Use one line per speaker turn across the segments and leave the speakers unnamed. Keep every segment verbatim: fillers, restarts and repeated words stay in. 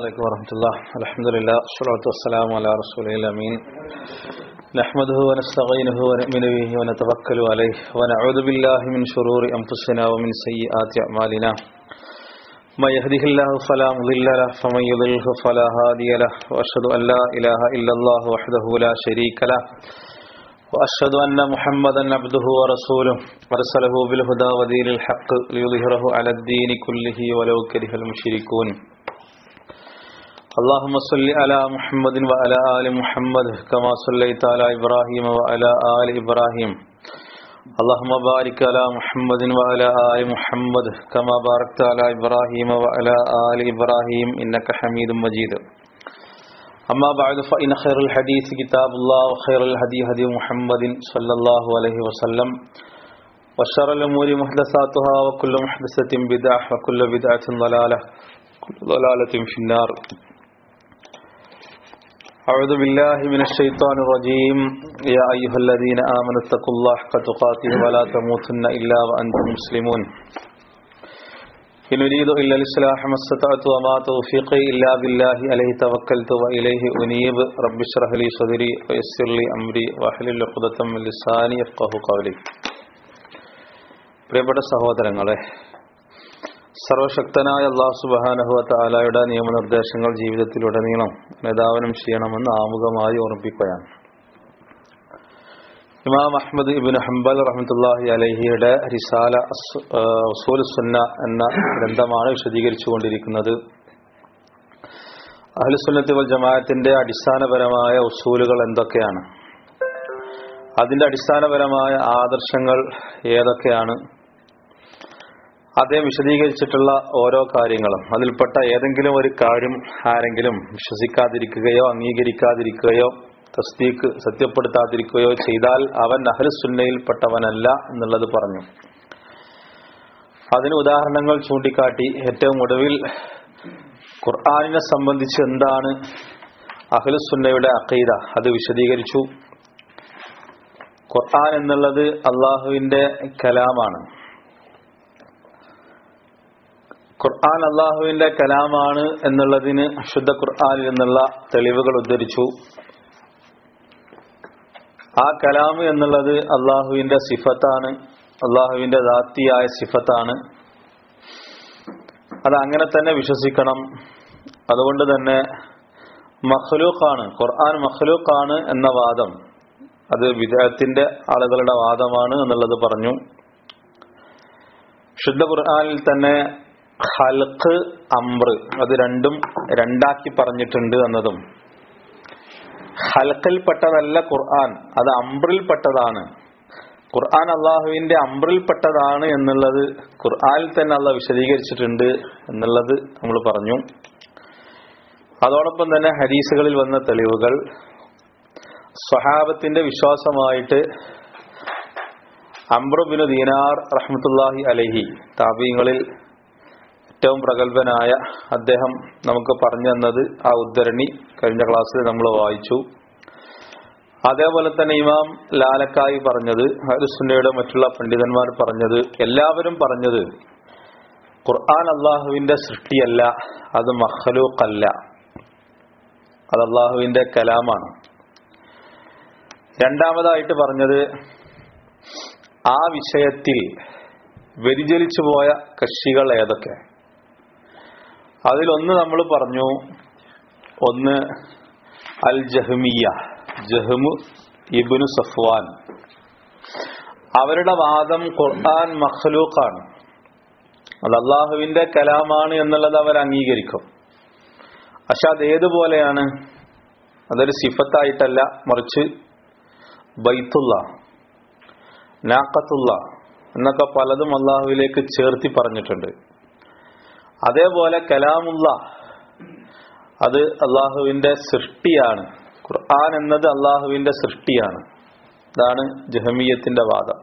عليكم ورحمة الله. الحمد لله والصلاة والسلام على رسوله الأمين نحمده ونستعينه ونؤمن به ونتوكل عليه ونعوذ بالله من شرور أنفسنا ومن سيئات أعمالنا من يهده الله فلا مضل له ومن يضلل فلا هادي له وأشهد أن لا إله إلا الله وحده لا شريك له وأشهد أن محمدا عبده ورسوله أرسله بالهدى ودين الحق ليظهره على الدين كله ولو كره المشركون. اللهم صل على محمد وعلى آل محمد كما صليت على إبراهيم وعلى آل إبراهيم. اللهم بارك على محمد وعلى آل محمد كما باركت على إبراهيم وعلى آل إبراهيم إنك حميد مجيد. أما بعد فإن خير الحديث كتاب الله وخير الهدي هدي محمد صلى الله عليه وسلم وشر الأمور محدثاتها وكل محدثة بدعة وكل بدعة ضلالة وكل ضلالة في النار. أعوذ بالله من الشيطان الرجيم. يا أيها الذين آمنوا اتقوا الله حق تقاته ولا تموتن إلا وأنتم مسلمون. إن أريد إلا الإصلاح ما استطعت وما توفيقي إلا بالله عليه توكلت وإليه أنيب. رب اشرح لي صدري ويسر لي أمري واحلل عقدة من لساني يفقهوا قولي. പ്രിയപ്പെട്ട സഹോദരങ്ങളെ, സർവശക്തനായ അല്ലാഹു സുബ്ഹാനഹു വ തആലയുടെ നിയമനിർദ്ദേശങ്ങൾ ജീവിതത്തിലുടനീളം നിദാവനം ചെയ്യണമെന്ന് ആമുഖമായി ഓർമ്മിപ്പിക്കുകയാണ്. ഇമാം അഹ്മദ് ഇബ്നു ഹംബൽ റഹ്മത്തുള്ളാഹി അലൈഹിയുടെ റിസാല ഉസൂലുസ് സുന്ന എന്ന ഗ്രന്ഥമാണ് വിശദീകരിച്ചു കൊണ്ടിരിക്കുന്നത്. അഹ്ലുസ് സുന്നത്തി വൽ ജമാഅത്തിന്റെ അടിസ്ഥാനപരമായ ഉസൂലുകൾ എന്തൊക്കെയാണ്, അതിന്റെ അടിസ്ഥാനപരമായ ആദർശങ്ങൾ ഏതൊക്കെയാണ്, അദ്ദേഹം വിശദീകരിച്ചിട്ടുള്ള ഓരോ കാര്യങ്ങളും അതിൽപ്പെട്ട ഏതെങ്കിലും ഒരു കാര്യം ആരെങ്കിലും വിശ്വസിക്കാതിരിക്കുകയോ അംഗീകരിക്കാതിരിക്കുകയോ തസ്ദീഖ് സത്യപ്പെടുത്താതിരിക്കുകയോ ചെയ്താൽ അവൻ അഹ്ലുസ് സുന്നയിൽപ്പെട്ടവനല്ല എന്നുള്ളത് പറഞ്ഞു. അതിന് ഉദാഹരണങ്ങൾ ചൂണ്ടിക്കാട്ടി ഏറ്റവും ഒടുവിൽ ഖുർആനിനെ സംബന്ധിച്ച് എന്താണ് അഹ്ലുസ് സുന്നയുടെ അഖീദ അത് വിശദീകരിച്ചു. ഖുർആൻ എന്നുള്ളത് അള്ളാഹുവിന്റെ കലാമാണ്. ഖുർആൻ അള്ളാഹുവിന്റെ കലാമാണ് എന്നുള്ളതിന് ശുദ്ധ ഖുർആനിൽ നിന്നുള്ള തെളിവുകൾ ഉദ്ധരിച്ചു. ആ കലാം എന്നുള്ളത് അള്ളാഹുവിന്റെ സിഫത്താണ്, അള്ളാഹുവിന്റെ ദാത്തിയായ സിഫത്താണ്. അത് അങ്ങനെ തന്നെ വിശ്വസിക്കണം. അതുകൊണ്ട് തന്നെ മഖ്ലൂഖാണ്, ഖുർആൻ മഖ്ലൂഖാണ് എന്ന വാദം അത് വിദഅത്തിന്റെ ആളുകളുടെ വാദമാണ് എന്നുള്ളത് പറഞ്ഞു. ശുദ്ധ ഖുർആനിൽ തന്നെ ഖൽഖ് അംർ അത് രണ്ടും രണ്ടാക്കി പറഞ്ഞിട്ടുണ്ട് എന്നതും, ഖൽഖിൽപ്പെട്ടതല്ല ഖുർആൻ, അത് അംറിൽപ്പെട്ടതാണ്. ഖുർആൻ അള്ളാഹുവിന്റെ അംറിൽപ്പെട്ടതാണ് എന്നുള്ളത് ഖുർആനിൽ തന്നെ അള്ളാഹു വിശദീകരിച്ചിട്ടുണ്ട് എന്നുള്ളത് നമ്മൾ പറഞ്ഞു. അതോടൊപ്പം തന്നെ ഹദീസുകളിൽ വന്ന തെളിവുകൾ സ്വഹാബത്തിന്റെ വിശ്വാസമായിട്ട് അംർ ബിനു ദീനാർ റഹ്മത്തുള്ളാഹി അലൈഹി താബീങ്ങളിൽ ഏറ്റവും പ്രഗൽഭനായ അദ്ദേഹം നമുക്ക് പറഞ്ഞു തന്നത് ആ ഉദ്ധരണി കഴിഞ്ഞ ക്ലാസ്സിൽ നമ്മൾ വായിച്ചു. അതേപോലെ തന്നെ ഇമാം ലാലക്കായി പറഞ്ഞത്, അഹ്ലുസ് സുന്നയുടെ മറ്റുള്ള പണ്ഡിതന്മാർ പറഞ്ഞത്, എല്ലാവരും പറഞ്ഞത് ഖുർആൻ അള്ളാഹുവിന്റെ സൃഷ്ടിയല്ല, അത് മഖ്ലൂഖല്ല, അത് അള്ളാഹുവിന്റെ കലാമാണ്. രണ്ടാമതായിട്ട് പറഞ്ഞത് ആ വിഷയത്തിൽ വ്യതിചലിച്ചു പോയ കക്ഷികൾ ഏതൊക്കെ, അതിലൊന്ന് നമ്മൾ പറഞ്ഞു, ഒന്ന് അൽ ജഹ്മിയ്യ, ജഹ്മു ഇബ്നു സഫ്വാൻ. അവരുടെ വാദം ഖുർആൻ മഖ്ലൂഖാണ്, അത് അള്ളാഹുവിന്റെ കലാമാണ് എന്നുള്ളത് അവർ അംഗീകരിക്കും. പക്ഷെ അത് ഏതുപോലെയാണ്, അതൊരു സിഫത്തായിട്ടല്ല, മറിച്ച് ബൈത്തുള്ള, നാഖത്തുള്ള എന്നൊക്കെ പലതും അള്ളാഹുവിലേക്ക് ചേർത്തി പറഞ്ഞിട്ടുണ്ട്. അതേപോലെ കലാമുള്ള അത് അള്ളാഹുവിന്റെ സൃഷ്ടിയാണ്, ഖുർആൻ എന്നത് അള്ളാഹുവിന്റെ സൃഷ്ടിയാണ്. ഇതാണ് ജഹ്മിയ്യത്തിന്റെ വാദം.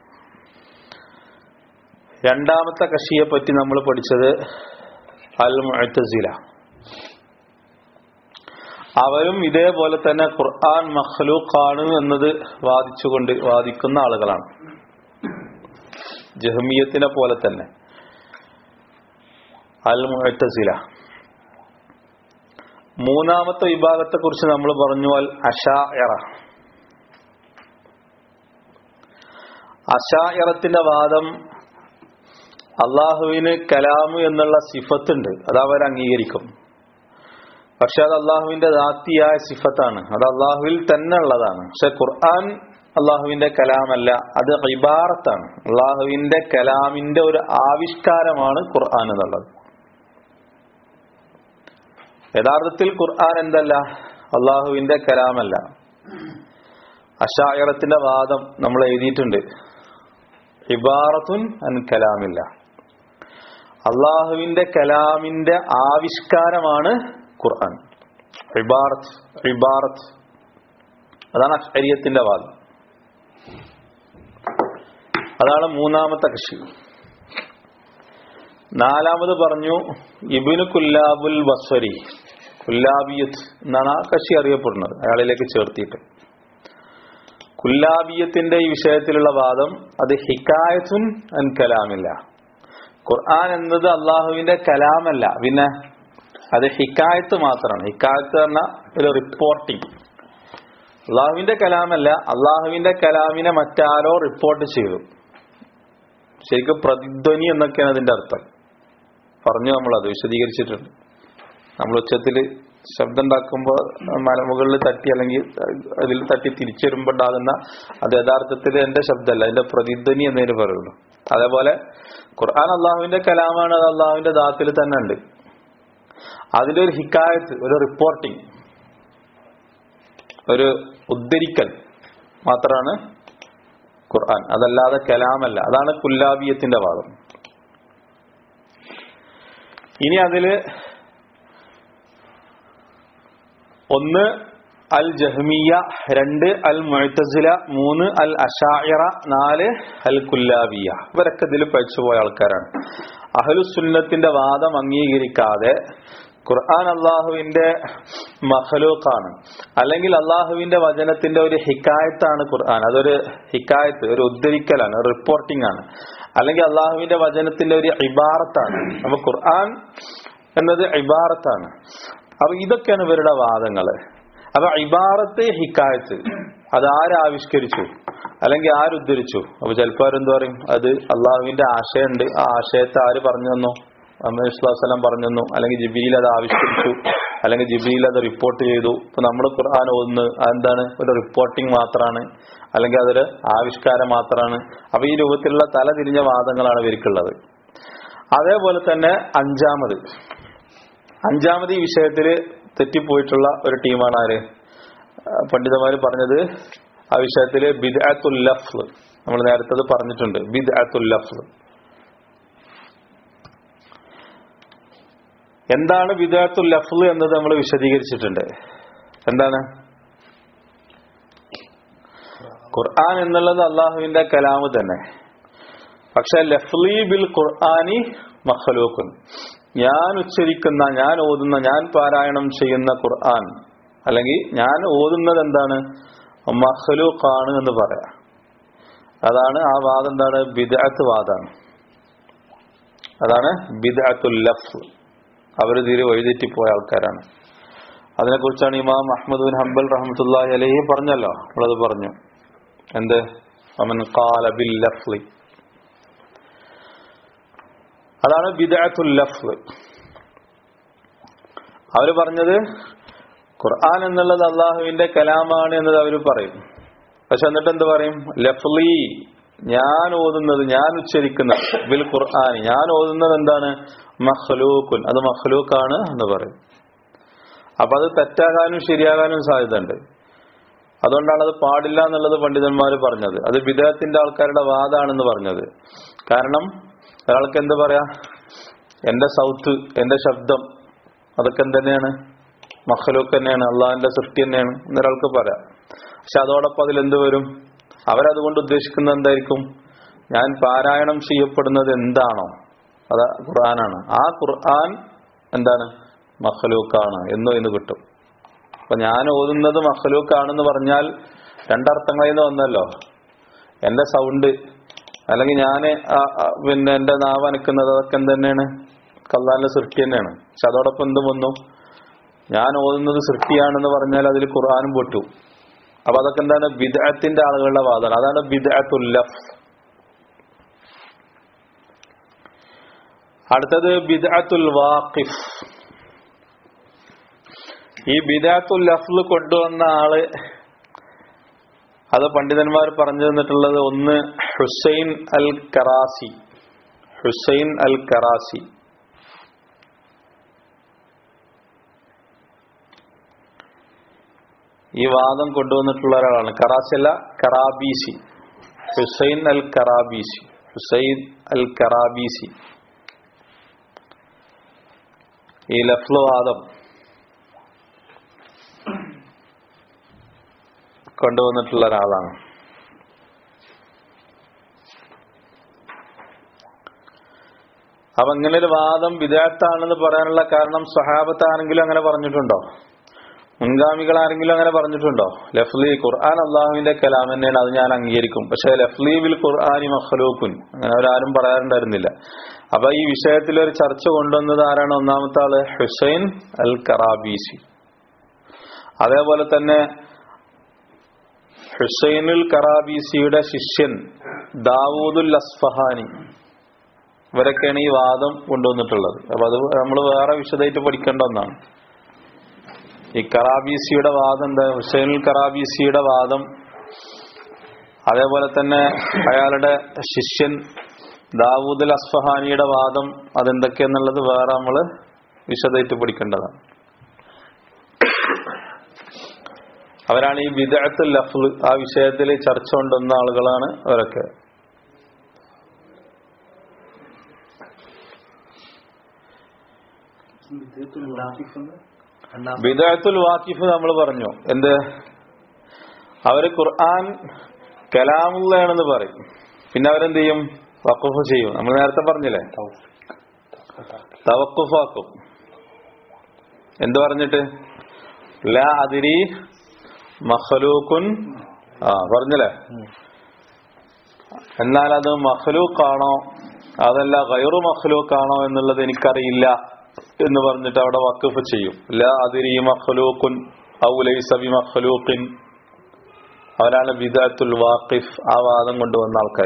രണ്ടാമത്തെ കക്ഷിയെ പറ്റി നമ്മൾ പഠിച്ചത് അൽ മുഅ്തസില. അവരും ഇതേപോലെ തന്നെ ഖുർആൻ മഖ്ലൂഖാണ് എന്നത് വാദിച്ചുകൊണ്ട് വാദിക്കുന്ന ആളുകളാണ്, ജഹ്മിയ്യത്തിനെ പോലെ തന്നെ. അൽ മുഅ്തസില മൂന്നാമത്തെ വിഭാഗത്തെ കുറിച്ച് നമ്മൾ പറഞ്ഞു അൽ അശാഇറ. അശാഇറത്തിന്റെ വാദം അള്ളാഹുവിന് കലാമു എന്നുള്ള സിഫത്തുണ്ട്, അത് അവർ അംഗീകരിക്കും. പക്ഷെ അത് അള്ളാഹുവിന്റെ ദാത്തിയായ സിഫത്താണ്, അത് അള്ളാഹുവിൽ തന്നെ ഉള്ളതാണ്. പക്ഷെ ഖുർആൻ അള്ളാഹുവിന്റെ കലാമല്ല, അത് ഇബാറത്താണ്. അള്ളാഹുവിന്റെ കലാമിന്റെ ഒരു ആവിഷ്കാരമാണ് ഖുർആൻ എന്നുള്ളത്. യഥാർത്ഥത്തിൽ ഖുർആൻ എന്തല്ല, അള്ളാഹുവിന്റെ കലാമല്ല. അശാഇറത്തിന്റെ വാദം നമ്മൾ എഴുതിയിട്ടുണ്ട്, ഇബാറത്തുൻ അൻ കലാമില്ല, അള്ളാഹുവിന്റെ കലാമിന്റെ ആവിഷ്കാരമാണ് ഖുർആൻ. ഇബാറത്ത് ഇബാറത്ത് അതാണ് അശ്അരിയത്തിന്റെ വാദം. അതാണ് മൂന്നാമത്തെ കക്ഷി. നാലാമത് പറഞ്ഞു ഇബ്നു കുല്ലാബുൽ ബസ്വരി, കുല്ലാബിയത്ത് എന്നാണ് ആ കക്ഷി അറിയപ്പെടുന്നത്, അയാളിലേക്ക് ചേർത്തിട്ട്. കുല്ലാബിയത്തിന്റെ ഈ വിഷയത്തിലുള്ള വാദം അത് ഹിക്കായത്തുൻ അൻ കലാമില്ല, ഖുർആൻ എന്നത് അള്ളാഹുവിന്റെ കലാമല്ല, പിന്നെ അത് ഹിക്കായത്ത് മാത്രമാണ്. ഹിക്കായത്ത് പറഞ്ഞ ഒരു റിപ്പോർട്ടിങ്, അള്ളാഹുവിന്റെ കലാമല്ല, അള്ളാഹുവിന്റെ കലാമിനെ മറ്റാരോ റിപ്പോർട്ട് ചെയ്തു. ശരിക്കും പ്രതിധ്വനി എന്നൊക്കെയാണ് അതിന്റെ അർത്ഥം. പറഞ്ഞു, നമ്മളത് വിശദീകരിച്ചിട്ടുണ്ട്. നമ്മൾ ഉച്ചത്തിൽ ശബ്ദം ഉണ്ടാക്കുമ്പോൾ മലമുകളിൽ തട്ടി അല്ലെങ്കിൽ അതിൽ തട്ടി തിരിച്ചു വരുമ്പോൾ ഉണ്ടാകുന്ന അത് യഥാർത്ഥത്തിൽ എന്റെ ശബ്ദമല്ല, അതിന്റെ പ്രതിധ്വനി എന്നതിന് പറയുള്ളൂ. അതേപോലെ ഖുർആൻ അള്ളാഹുവിന്റെ കലാമാണ്, അത് അള്ളാഹുവിന്റെ ദാത്തിൽ തന്നെ ഉണ്ട്. അതിന്റെ ഒരു ഹിക്കായത്ത്, ഒരു റിപ്പോർട്ടിങ്, ഒരു ഉദ്ധരിക്കൽ മാത്രമാണ് ഖുർആൻ, അതല്ലാതെ കലാമല്ല. അതാണ് കുല്ലാബിയത്തിന്റെ വാദം. ഇനി അതില് ഒന്ന് അൽ ജഹ്മിയ, രണ്ട് അൽ മുഅ്തസില, മൂന്ന് അൽ അശാഇറ, നാല് അൽ കുല്ലാബിയ. ഇവരൊക്കെ ഇതിൽ പഠിച്ചുപോയ ആൾക്കാരാണ്. അഹ്ലുസുന്നത്തിന്റെ വാദം അംഗീകരിക്കാതെ ഖുർആൻ അള്ളാഹുവിന്റെ മഖ്ലൂഖാണ്, അല്ലെങ്കിൽ അള്ളാഹുവിന്റെ വചനത്തിന്റെ ഒരു ഹിക്കായത്താണ് ഖുർആൻ, അതൊരു ഹിക്കായത്ത്, ഒരു ഉദ്ധരിക്കലാണ്, റിപ്പോർട്ടിംഗ് ആണ്, അല്ലെങ്കിൽ അള്ളാഹുവിന്റെ വചനത്തിന്റെ ഒരു ഇബാറത്താണ്. അപ്പൊ ഖുർആൻ എന്നത് ഇബാറത്താണ്. അപ്പൊ ഇതൊക്കെയാണ് ഇവരുടെ വാദങ്ങള്. അപ്പൊ ഇബാറത്ത്, ഹിക്കായത്ത്, അത് ആരാവിഷ്കരിച്ചു അല്ലെങ്കിൽ ആരുദ്ധരിച്ചു? അപ്പൊ ചിലപ്പോ ആരെന്ത് പറയും, അത് അള്ളാഹുവിന്റെ ആശയമുണ്ട്, ആ ആശയത്തെ ആര് പറഞ്ഞു തന്നു? മുഹമ്മദ് സ്വല്ലല്ലാഹു അലൈഹി വസല്ലം പറഞ്ഞു തന്നു, അല്ലെങ്കിൽ ജിബ്രീൽ അത് ആവിഷ്കരിച്ചു, അല്ലെങ്കിൽ ജിബ്രീൽ അത് റിപ്പോർട്ട് ചെയ്തു. ഇപ്പൊ നമ്മൾ ഖുർആൻ ഓതുന്നത് അതെന്താണ്? ഒരു റിപ്പോർട്ടിംഗ് മാത്രമാണ്, അല്ലെങ്കിൽ അതൊരു ആവിഷ്കാരം മാത്രമാണ്. അപ്പൊ ഈ രൂപത്തിലുള്ള തല തിരിഞ്ഞ വാദങ്ങളാണ് ഇവർക്കുള്ളത്. അതേപോലെ തന്നെ അഞ്ചാമത് അഞ്ചാമത് ഈ വിഷയത്തിൽ തെറ്റിപ്പോയിട്ടുള്ള ഒരു ടീമാണ് ആര്? പണ്ഡിതന്മാര് പറഞ്ഞത് ആ വിഷയത്തില് ബിദ്അത്തുൽ ലഫ്ള്. നമ്മൾ നേരത്തെ പറഞ്ഞിട്ടുണ്ട്, ബിദ്അത്തുൽ ലഫ്ള്. എന്താണ് ബിദ്അത്തുൽ ലഫ്ള് എന്നത് നമ്മൾ വിശദീകരിച്ചിട്ടുണ്ട്. എന്താണ്? ഖുർആൻ എന്നുള്ളത് അള്ളാഹുവിന്റെ കലാമ് തന്നെ, പക്ഷെ ലഫ്ളി ബിൽ ഖുർആനി മഖ്ലൂഖുൻ, ഞാൻ ഉച്ചരിക്കുന്ന, ഞാൻ ഓതുന്ന, ഞാൻ പാരായണം ചെയ്യുന്ന ഖുർആൻ, അല്ലെങ്കിൽ ഞാൻ ഓതുന്നത് എന്താണ്? മഖ്ലൂഖാണ് എന്ന് പറയാം. അതാണ് ആ വാദം. എന്താണ്? ബിദ്അത്ത് വാദാണ്. അതാണ് ബിദ്അത്തുൽ ലഫ്ള്. അവർ തീരെ വഴിതെറ്റിപ്പോയ ആൾക്കാരാണ്. അതിനെക്കുറിച്ചാണ് ഇമാം അഹ്മദ് ബിൻ ഹംബൽ റഹ്മത്തുള്ളാഹി അലൈഹി പറഞ്ഞല്ലോ, നമ്മളത് പറഞ്ഞു. എന്ത്? വമൻ ഖാല ബിൽ ലഫ്ളി, അതാണ് ബിദ്അത്തുൽ ലഫ്ള്. അവര് പറഞ്ഞത് ഖുർആൻ എന്നുള്ളത് അള്ളാഹുവിന്റെ കലാമാണ് എന്നത് അവർ പറയും. പക്ഷെ എന്നിട്ട് എന്ത് പറയും? ലഫ്ളി, ഞാൻ ഓതുന്നത്, ഞാൻ ഉച്ചരിക്കുന്നത്, ബിൽ ഖുർആൻ, ഞാൻ ഓതുന്നത് എന്താണ്? മഖ്ലൂഖുൻ, അത് മഖ്ലൂഖാണ് എന്ന് പറയും. അപ്പൊ അത് തെറ്റാകാനും ശരിയാകാനും സാധ്യതയുണ്ട്. അതുകൊണ്ടാണ് അത് പാടില്ല എന്നുള്ളത് പണ്ഡിതന്മാർ പറഞ്ഞത്. അത് ബിദ്അത്തിന്റെ ആൾക്കാരുടെ വാദാണെന്ന് പറഞ്ഞത്. കാരണം ഒരാൾക്ക് എന്ത് പറയാ, എന്റെ സൗത്ത്, എന്റെ ശബ്ദം, അതൊക്കെ എന്തെന്നെയാണ്? മഖ്ലൂഖ് തന്നെയാണ്, അള്ളാഹിന്റെ സൃഷ്ടി തന്നെയാണ് എന്നൊരാൾക്ക് പറയാം. പക്ഷെ അതോടൊപ്പം അതിലെന്ത് വരും? അവരതുകൊണ്ട് ഉദ്ദേശിക്കുന്നത് എന്തായിരിക്കും? ഞാൻ പാരായണം ചെയ്യപ്പെടുന്നത് എന്താണോ അത് ഖുർആനാണ്, ആ ഖുർആൻ എന്താണ്? മഖ്ലൂഖാണ് എന്നോ എന്ന് കിട്ടും. അപ്പൊ ഞാൻ ഓതുന്നത് മഖ്ലൂഖാണെന്ന് പറഞ്ഞാൽ രണ്ടർത്ഥങ്ങളിൽ നിന്ന് വന്നല്ലോ. എന്റെ സൗണ്ട്, അല്ലെങ്കിൽ ഞാൻ പിന്നെ എന്റെ നാവ് അനക്കുന്നത്, അതൊക്കെ എന്ത് തന്നെയാണ്? അള്ളാഹിന്റെ സൃഷ്ടി തന്നെയാണ്. പക്ഷെ അതോടൊപ്പം എന്തും വന്നു? ഞാൻ ഓതുന്നത് സൃഷ്ടിയാണെന്ന് പറഞ്ഞാൽ അതിൽ ഖുർആനും പൊട്ടു. അപ്പൊ അതൊക്കെ എന്താണ്? ബിദ്അത്തിന്റെ ആളുകളുടെ വാദമാണ്. അതാണ് ബിദ്അത്തുൽ ലഫ്സ്. അടുത്തത് ബിദ്അത്തുൽ വാഖിഫ്. ഈ ബിദ്അത്തുൽ ലഫ്സ് കൊണ്ടുവന്ന ആള്, അത് പണ്ഡിതന്മാർ പറഞ്ഞു തന്നിട്ടുള്ളത്, ഒന്ന് ഹുസൈൻ അൽ കറാസി. ഹുസൈൻ അൽ കറാസി ഈ വാദം കൊണ്ടുവന്നിട്ടുള്ള ഒരാളാണ്. കറാസി അല്ല, കറാബീസി. ഹുസൈൻ അൽ കറാബീസി. ഹുസൈൻ അൽ കറാബീസി ഈ ലഫ്ല് വാദം കൊണ്ടുവന്നിട്ടുള്ള ഒരാളാണ്. അപ്പൊ ഇങ്ങനെ ഒരു വാദം ബിദ്അത്താണെന്ന് പറയാനുള്ള കാരണം, സ്വഹാബത്താണെങ്കിലും അങ്ങനെ പറഞ്ഞിട്ടുണ്ടോ? മുൻഗാമികളാരെങ്കിലും അങ്ങനെ പറഞ്ഞിട്ടുണ്ടോ? ലഫ്ലി ഖുർആൻ അള്ളാഹുവിന്റെ കലാം തന്നെയാണ്, അത് ഞാൻ അംഗീകരിക്കും, പക്ഷെ ലഫ്ലി ബിൽ ഖുർആനി മഖ്ലൂഖുൻ അങ്ങനെ അവരാരും പറയാറുണ്ടായിരുന്നില്ല. അപ്പൊ ഈ വിഷയത്തിൽ ഒരു ചർച്ച കൊണ്ടുവന്നത് ആരാണ്? ഒന്നാമത്തെ ആള് ഹുസൈൻ അൽ കറാബീസി. അതേപോലെ തന്നെ ഹുസൈനുൽ കറാബീസിയുടെ ശിഷ്യൻ ദാവൂദുൽ അസ്ഫഹാനി, ഇവരൊക്കെയാണ് ഈ വാദം കൊണ്ടുവന്നിട്ടുള്ളത്. അപ്പൊ അത് നമ്മൾ വേറെ വിശദമായിട്ട് പഠിക്കേണ്ട ഒന്നാണ്. ഈ കറാബീസിയുടെ വാദം എന്താ? ഹുസൈനുൽ കറാബീസിയുടെ വാദം, അതേപോലെ തന്നെ അയാളുടെ ശിഷ്യൻ ദാവൂദുൽ അസ്ഫഹാനിയുടെ വാദം, അതെന്തൊക്കെയെന്നുള്ളത് വേറെ നമ്മൾ വിശദമായിട്ട് പഠിക്കേണ്ടതാണ്. അവരാണ് ഈ ബിദ്അത്തുൽ ലഫ്ള് ആ വിഷയത്തിൽ ചർച്ച കൊണ്ടുവന്ന ആളുകളാണ് അവരൊക്കെ. ബിദ്അത്തുൽ വാഖിഫ് നമ്മൾ പറഞ്ഞു. എന്ത്? അവര് ഖുർആൻ കലാമുള്ളതാണെന്ന് പറയും, പിന്നെ അവരെന്ത് ചെയ്യും? വഖഫ് ചെയ്യും. നമ്മൾ നേരത്തെ പറഞ്ഞില്ലേ, തവഖുഫാക്കും. എന്ത് പറഞ്ഞിട്ട്? ലാ അദ്രി മഖ്ലൂഖുൻ, ആ പറഞ്ഞില്ലേ, എന്നാൽ അത് മഖ്ലൂഖാണോ അതല്ല ഗൈറു മഖ്ലൂഖാണോ എന്നുള്ളത് എനിക്കറിയില്ല എന്ന് പറഞ്ഞിട്ട് അവിടെ വഖഫ് ചെയ്യും. ലാ അദ്രി മഖ്ലൂഖുൻ ഔ ലൈസ ബിമഖ്ലൂഖിൻ. അവരാണ് ബിദ്അത്തുൽ വാഖിഫ്, ആ വാദം കൊണ്ടുവന്ന ആൾക്കാർ.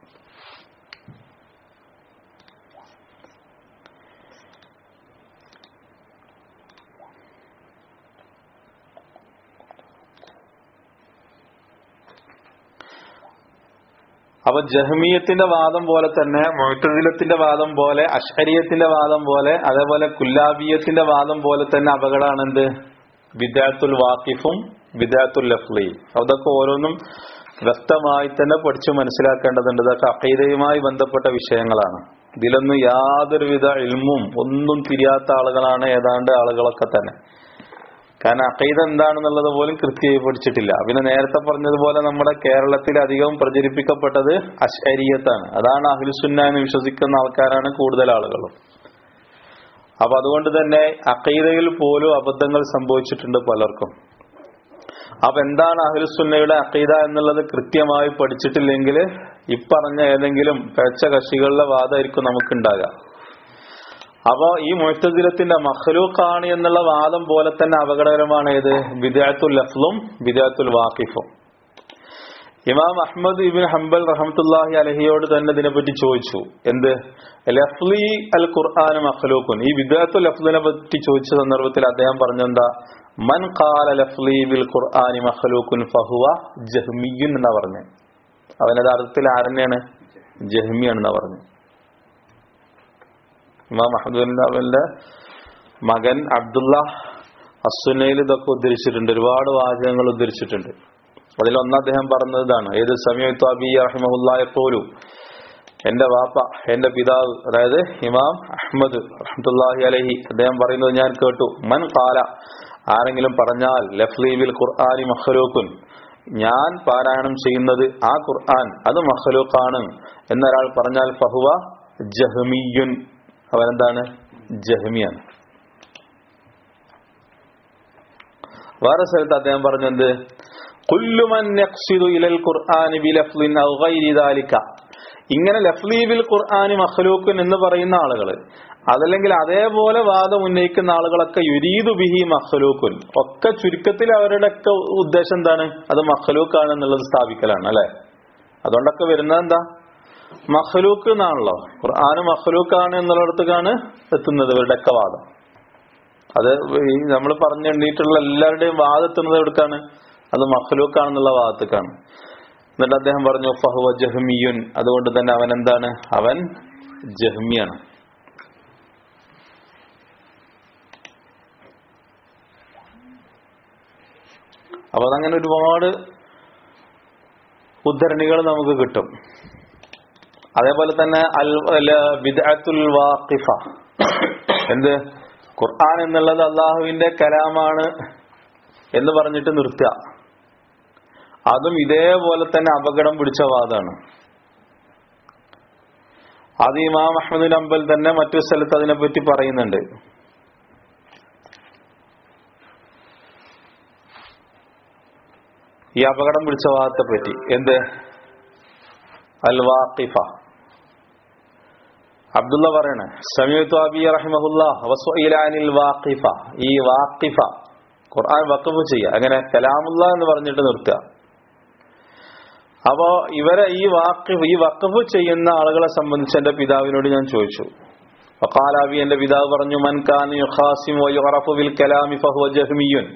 അപ്പൊ ജഹ്മിയത്തിന്റെ വാദം പോലെ തന്നെ, മുഅ്തസിലത്തിന്റെ വാദം പോലെ, അശ്അരിയത്തിന്റെ വാദം പോലെ, അതേപോലെ കുല്ലാബിയത്തിന്റെ വാദം പോലെ തന്നെ അപകടമാണ് എന്ത്? ബിദ്അത്തുൽ വാഖിഫും ബിദ്അത്തുൽ ലഫ്ളി. അതൊക്കെ ഓരോന്നും വ്യക്തമായി തന്നെ പഠിച്ചു മനസ്സിലാക്കേണ്ടതുണ്ട്. ഇതൊക്കെ അഖീദയുമായി ബന്ധപ്പെട്ട വിഷയങ്ങളാണ്. ഇതിലൊന്നും യാതൊരുവിധ ഇൽമും ഒന്നും തിരിയാത്ത ആളുകളാണ് ഏതാണ്ട് ആളുകളൊക്കെ തന്നെ. കാരണം അഖീദ എന്താണെന്നുള്ളത് പോലും കൃത്യമായി പഠിച്ചിട്ടില്ല. പിന്നെ നേരത്തെ പറഞ്ഞതുപോലെ നമ്മുടെ കേരളത്തിൽ അധികം പ്രചരിപ്പിക്കപ്പെട്ടത് അശ്അരിയത്താണ്. അതാണ് അഹ്ലുസുന്ന എന്ന് വിശ്വസിക്കുന്ന ആൾക്കാരാണ് കൂടുതൽ ആളുകളും. അപ്പൊ അതുകൊണ്ട് തന്നെ അഖീദയിൽ പോലും അബദ്ധങ്ങൾ സംഭവിച്ചിട്ടുണ്ട് പലർക്കും. അപ്പൊ എന്താണ് അഹ്ലുസുന്നയുടെ അഖീദ എന്നുള്ളത് കൃത്യമായി പഠിച്ചിട്ടില്ലെങ്കിൽ ഇപ്പറഞ്ഞ ഏതെങ്കിലും പിഴച്ച കക്ഷികളുടെ വാദമായിരിക്കും നമുക്കുണ്ടാകുക. അപ്പൊ ഈ മുഅ്തസിലത്തിന്റെ മഖ്ലൂഖാണ് എന്നുള്ള വാദം പോലെ തന്നെ അപകടകരമാണ് ഏത്? ബിദ്അത്തുൽ ലഫ്ളും ബിദ്അത്തുൽ വാഖിഫും. ഇമാം അഹ്മദ് ഇബ്നു ഹംബൽ റഹ്മത്തുള്ളാഹി അലൈഹിയോട് തന്നെ ഇതിനെപ്പറ്റി ചോദിച്ചു. എന്ത്? ലഫ്ളി അൽ ഖുർആൻ മഖ്ലൂഖുൻ. ഈ ബിദ്അത്തുൽ ലഫ്ളിനെ പറ്റി ചോദിച്ച സന്ദർഭത്തിൽ അദ്ദേഹം പറഞ്ഞെന്താ? മൻ ഖാല ലഫ്ളി ബിൽ ഖുർആൻ മഖ്ലൂഖുൻ ഫഹുവ ജഹ്മിയ്യുൻ എന്നാ പറഞ്ഞു. അവനത് അർത്ഥത്തിൽ ആരെന്നെയാണ്? ജഹ്മിയാണെന്നാ പറഞ്ഞു. ഇമാം അഹ്മദിന്റെ മകൻ അബ്ദുള്ള അസ്സുനയിൽ ഇതൊക്കെ ഉദ്ധരിച്ചിട്ടുണ്ട്. ഒരുപാട് വാചകങ്ങൾ ഉദ്ധരിച്ചിട്ടുണ്ട്. അതിലൊന്ന് അദ്ദേഹം പറഞ്ഞതാണ്, ഏത് സമയത്തു അബി റഹിമഹുല്ലാഹി യഖൂലു, എന്റെ വാപ്പ, എന്റെ പിതാവ്, അതായത് ഇമാം അഹ്മദ് റഹ്മത്തുള്ളാഹി അലൈഹി, അദ്ദേഹം പറയുന്നത് ഞാൻ കേട്ടു. മൻ ഖാല, ആരെങ്കിലും പറഞ്ഞാൽ, ലഫ്ളി ബിൽ ഖുർആനി മഖ്ലൂഖുൻ, ഞാൻ പാരായണം ചെയ്യുന്നത് ആ ഖുർആൻ അത് മഖ്ലൂഖാണ് എന്നൊരാൾ പറഞ്ഞാൽ ഫഹുവ ജഹ്മിയ്യുൻ, അവനെന്താണ്? ജഹ്മിയാണ്. വേറെ സ്ഥലത്ത് അദ്ദേഹം പറഞ്ഞത്, കുല്ലു മൻ യഖ്സിദു ഇലൽ ഖുർആനി ബിലഫ്ളിൻ ഔ ഗൈരി ദാലിക, ഇങ്ങനെ ലഫ്ളി ബിൽ ഖുർആനി മഖ്ലൂഖുൻ എന്ന് പറയുന്ന ആളുകൾ, അതല്ലെങ്കിൽ അതേപോലെ വാദം ഉന്നയിക്കുന്ന ആളുകളൊക്കെ യുരീദു ബിഹി മഖ്ലൂഖുൻ, ഒക്കെ ചുരുക്കത്തിൽ അവരുടെ ഒക്കെ ഉദ്ദേശം എന്താണ്? അത് മഖ്ലൂഖാണ് എന്നുള്ളത് സ്ഥാപിക്കലാണ് അല്ലെ. അതുകൊണ്ടൊക്കെ വരുന്നത് എന്താ? മഖ്ലൂഖ് എന്നാണല്ലോ. ഖുർആൻ മഖ്ലൂഖാണ് എന്നുള്ളിടത്തേക്കാണ് എത്തുന്നത് ഇവരുടെ ഒക്കെ വാദം. അത് നമ്മൾ പറഞ്ഞെണ്ണീട്ടുള്ള എല്ലാവരുടെയും വാദം എത്തുന്നത് എവിടേക്കാണ്? അത് മഖ്ലൂഖാണെന്നുള്ള വാദത്തേക്കാണ്. എന്നിട്ട് അദ്ദേഹം പറഞ്ഞു ഫഹുവ ജഹ്മിയുൻ, അതുകൊണ്ട് തന്നെ അവൻ എന്താണ്? അവൻ ജഹ്മിയാണ്. അപ്പൊ അതങ്ങനെ ഒരുപാട് ഉദ്ധരണികൾ നമുക്ക് കിട്ടും. അതേപോലെ തന്നെ അൽ ബിദ്അത്തുൽ വാഖിഫ, എന്ത്? ഖുർആൻ എന്നുള്ളത് അള്ളാഹുവിന്റെ കലാമാണ് എന്ന് പറഞ്ഞിട്ട് നിർത്തുക, അതും ഇതേപോലെ തന്നെ അപകടം പിടിച്ച വാദമാണ്. അത് ഇമാം അഹ്മദ് ഹംബൽ തന്നെ മറ്റൊരു സ്ഥലത്ത് അതിനെപ്പറ്റി പറയുന്നുണ്ട്. ഈ അപകടം പിടിച്ച വാദത്തെ പറ്റി, എന്ത്? അൽ വാഖിഫ. അബ്ദുള്ള പറയണേ സമീഅതു അബി റഹിമഹുല്ലാഹ് വസുഇല അനിൽ വാഖിഫ. ഈ വാഖിഫ ഖുർആൻ വഖഫ് ചെയ്യുക, അങ്ങനെ കലാമുല്ലാഹ് എന്ന് പറഞ്ഞിട്ട് നിർത്തുക. അപ്പോ ഇവരെ ഈ വാഖിഫ് ഈ വഖഫ് ചെയ്യുന്ന ആളുകളെ സംബന്ധിച്ച് എന്റെ പിതാവിനോട് ഞാൻ ചോദിച്ചു. ഫഖാല അബി, എന്റെ പിതാവ് പറഞ്ഞു, മൻ കാന യുഖാസിമു വയുറഫു ബിൽ കലാമി ഫഹുവ ജഹ്മിയുൻ.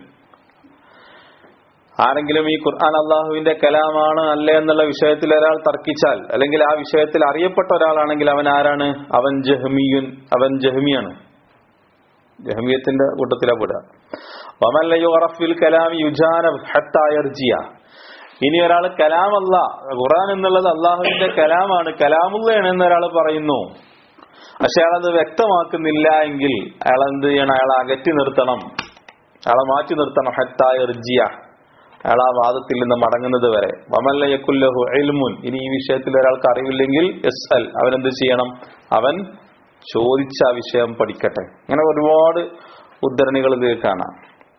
ആരെങ്കിലും ഈ ഖുർആൻ അള്ളാഹുവിന്റെ കലാമാണ് അല്ലേ എന്നുള്ള വിഷയത്തിൽ ഒരാൾ തർക്കിച്ചാൽ, അല്ലെങ്കിൽ ആ വിഷയത്തിൽ അറിയപ്പെട്ട ഒരാളാണെങ്കിൽ അവൻ ആരാണ്? അവൻ ജഹ്മിയുൻ, അവൻ ജഹ്മിയാണ്. ജഹ്മിയത്തിന്റെ കൂട്ടത്തിലാ പെടുക. വമൻ ല യുറഫ് ബിൽ കലാമി യുജാനബ് ഹത്താ യർജിയ. ഇനി ഒരാൾ കലാമല്ല, ഖുർആൻ എന്നുള്ളത് അള്ളാഹുവിന്റെ കലാമാണ്, കലാമുള്ളയാണ് എന്നൊരാൾ പറയുന്നു, പക്ഷെ അയാളത് വ്യക്തമാക്കുന്നില്ല എങ്കിൽ അയാൾ എന്ത് ചെയ്യണം? അയാളെ അകറ്റി നിർത്തണം, അയാളെ മാറ്റി നിർത്തണം. ഹത്താ യർജിയ, അയാൾ ആ വാദത്തിൽ നിന്ന് മടങ്ങുന്നത് വരെ. വമൻ ല യകുൽ ലഹു ഇൽമുൻ, ഇനി ഈ വിഷയത്തിൽ ഒരാൾക്ക് അറിവില്ലെങ്കിൽ യസ്അൽ, അവൻ എന്ത് ചെയ്യണം? അവൻ ചോദിച്ച ആ വിഷയം പഠിക്കട്ടെ. അങ്ങനെ ഒരുപാട് ഉദ്ധരണികൾ ഇത് കാണാം.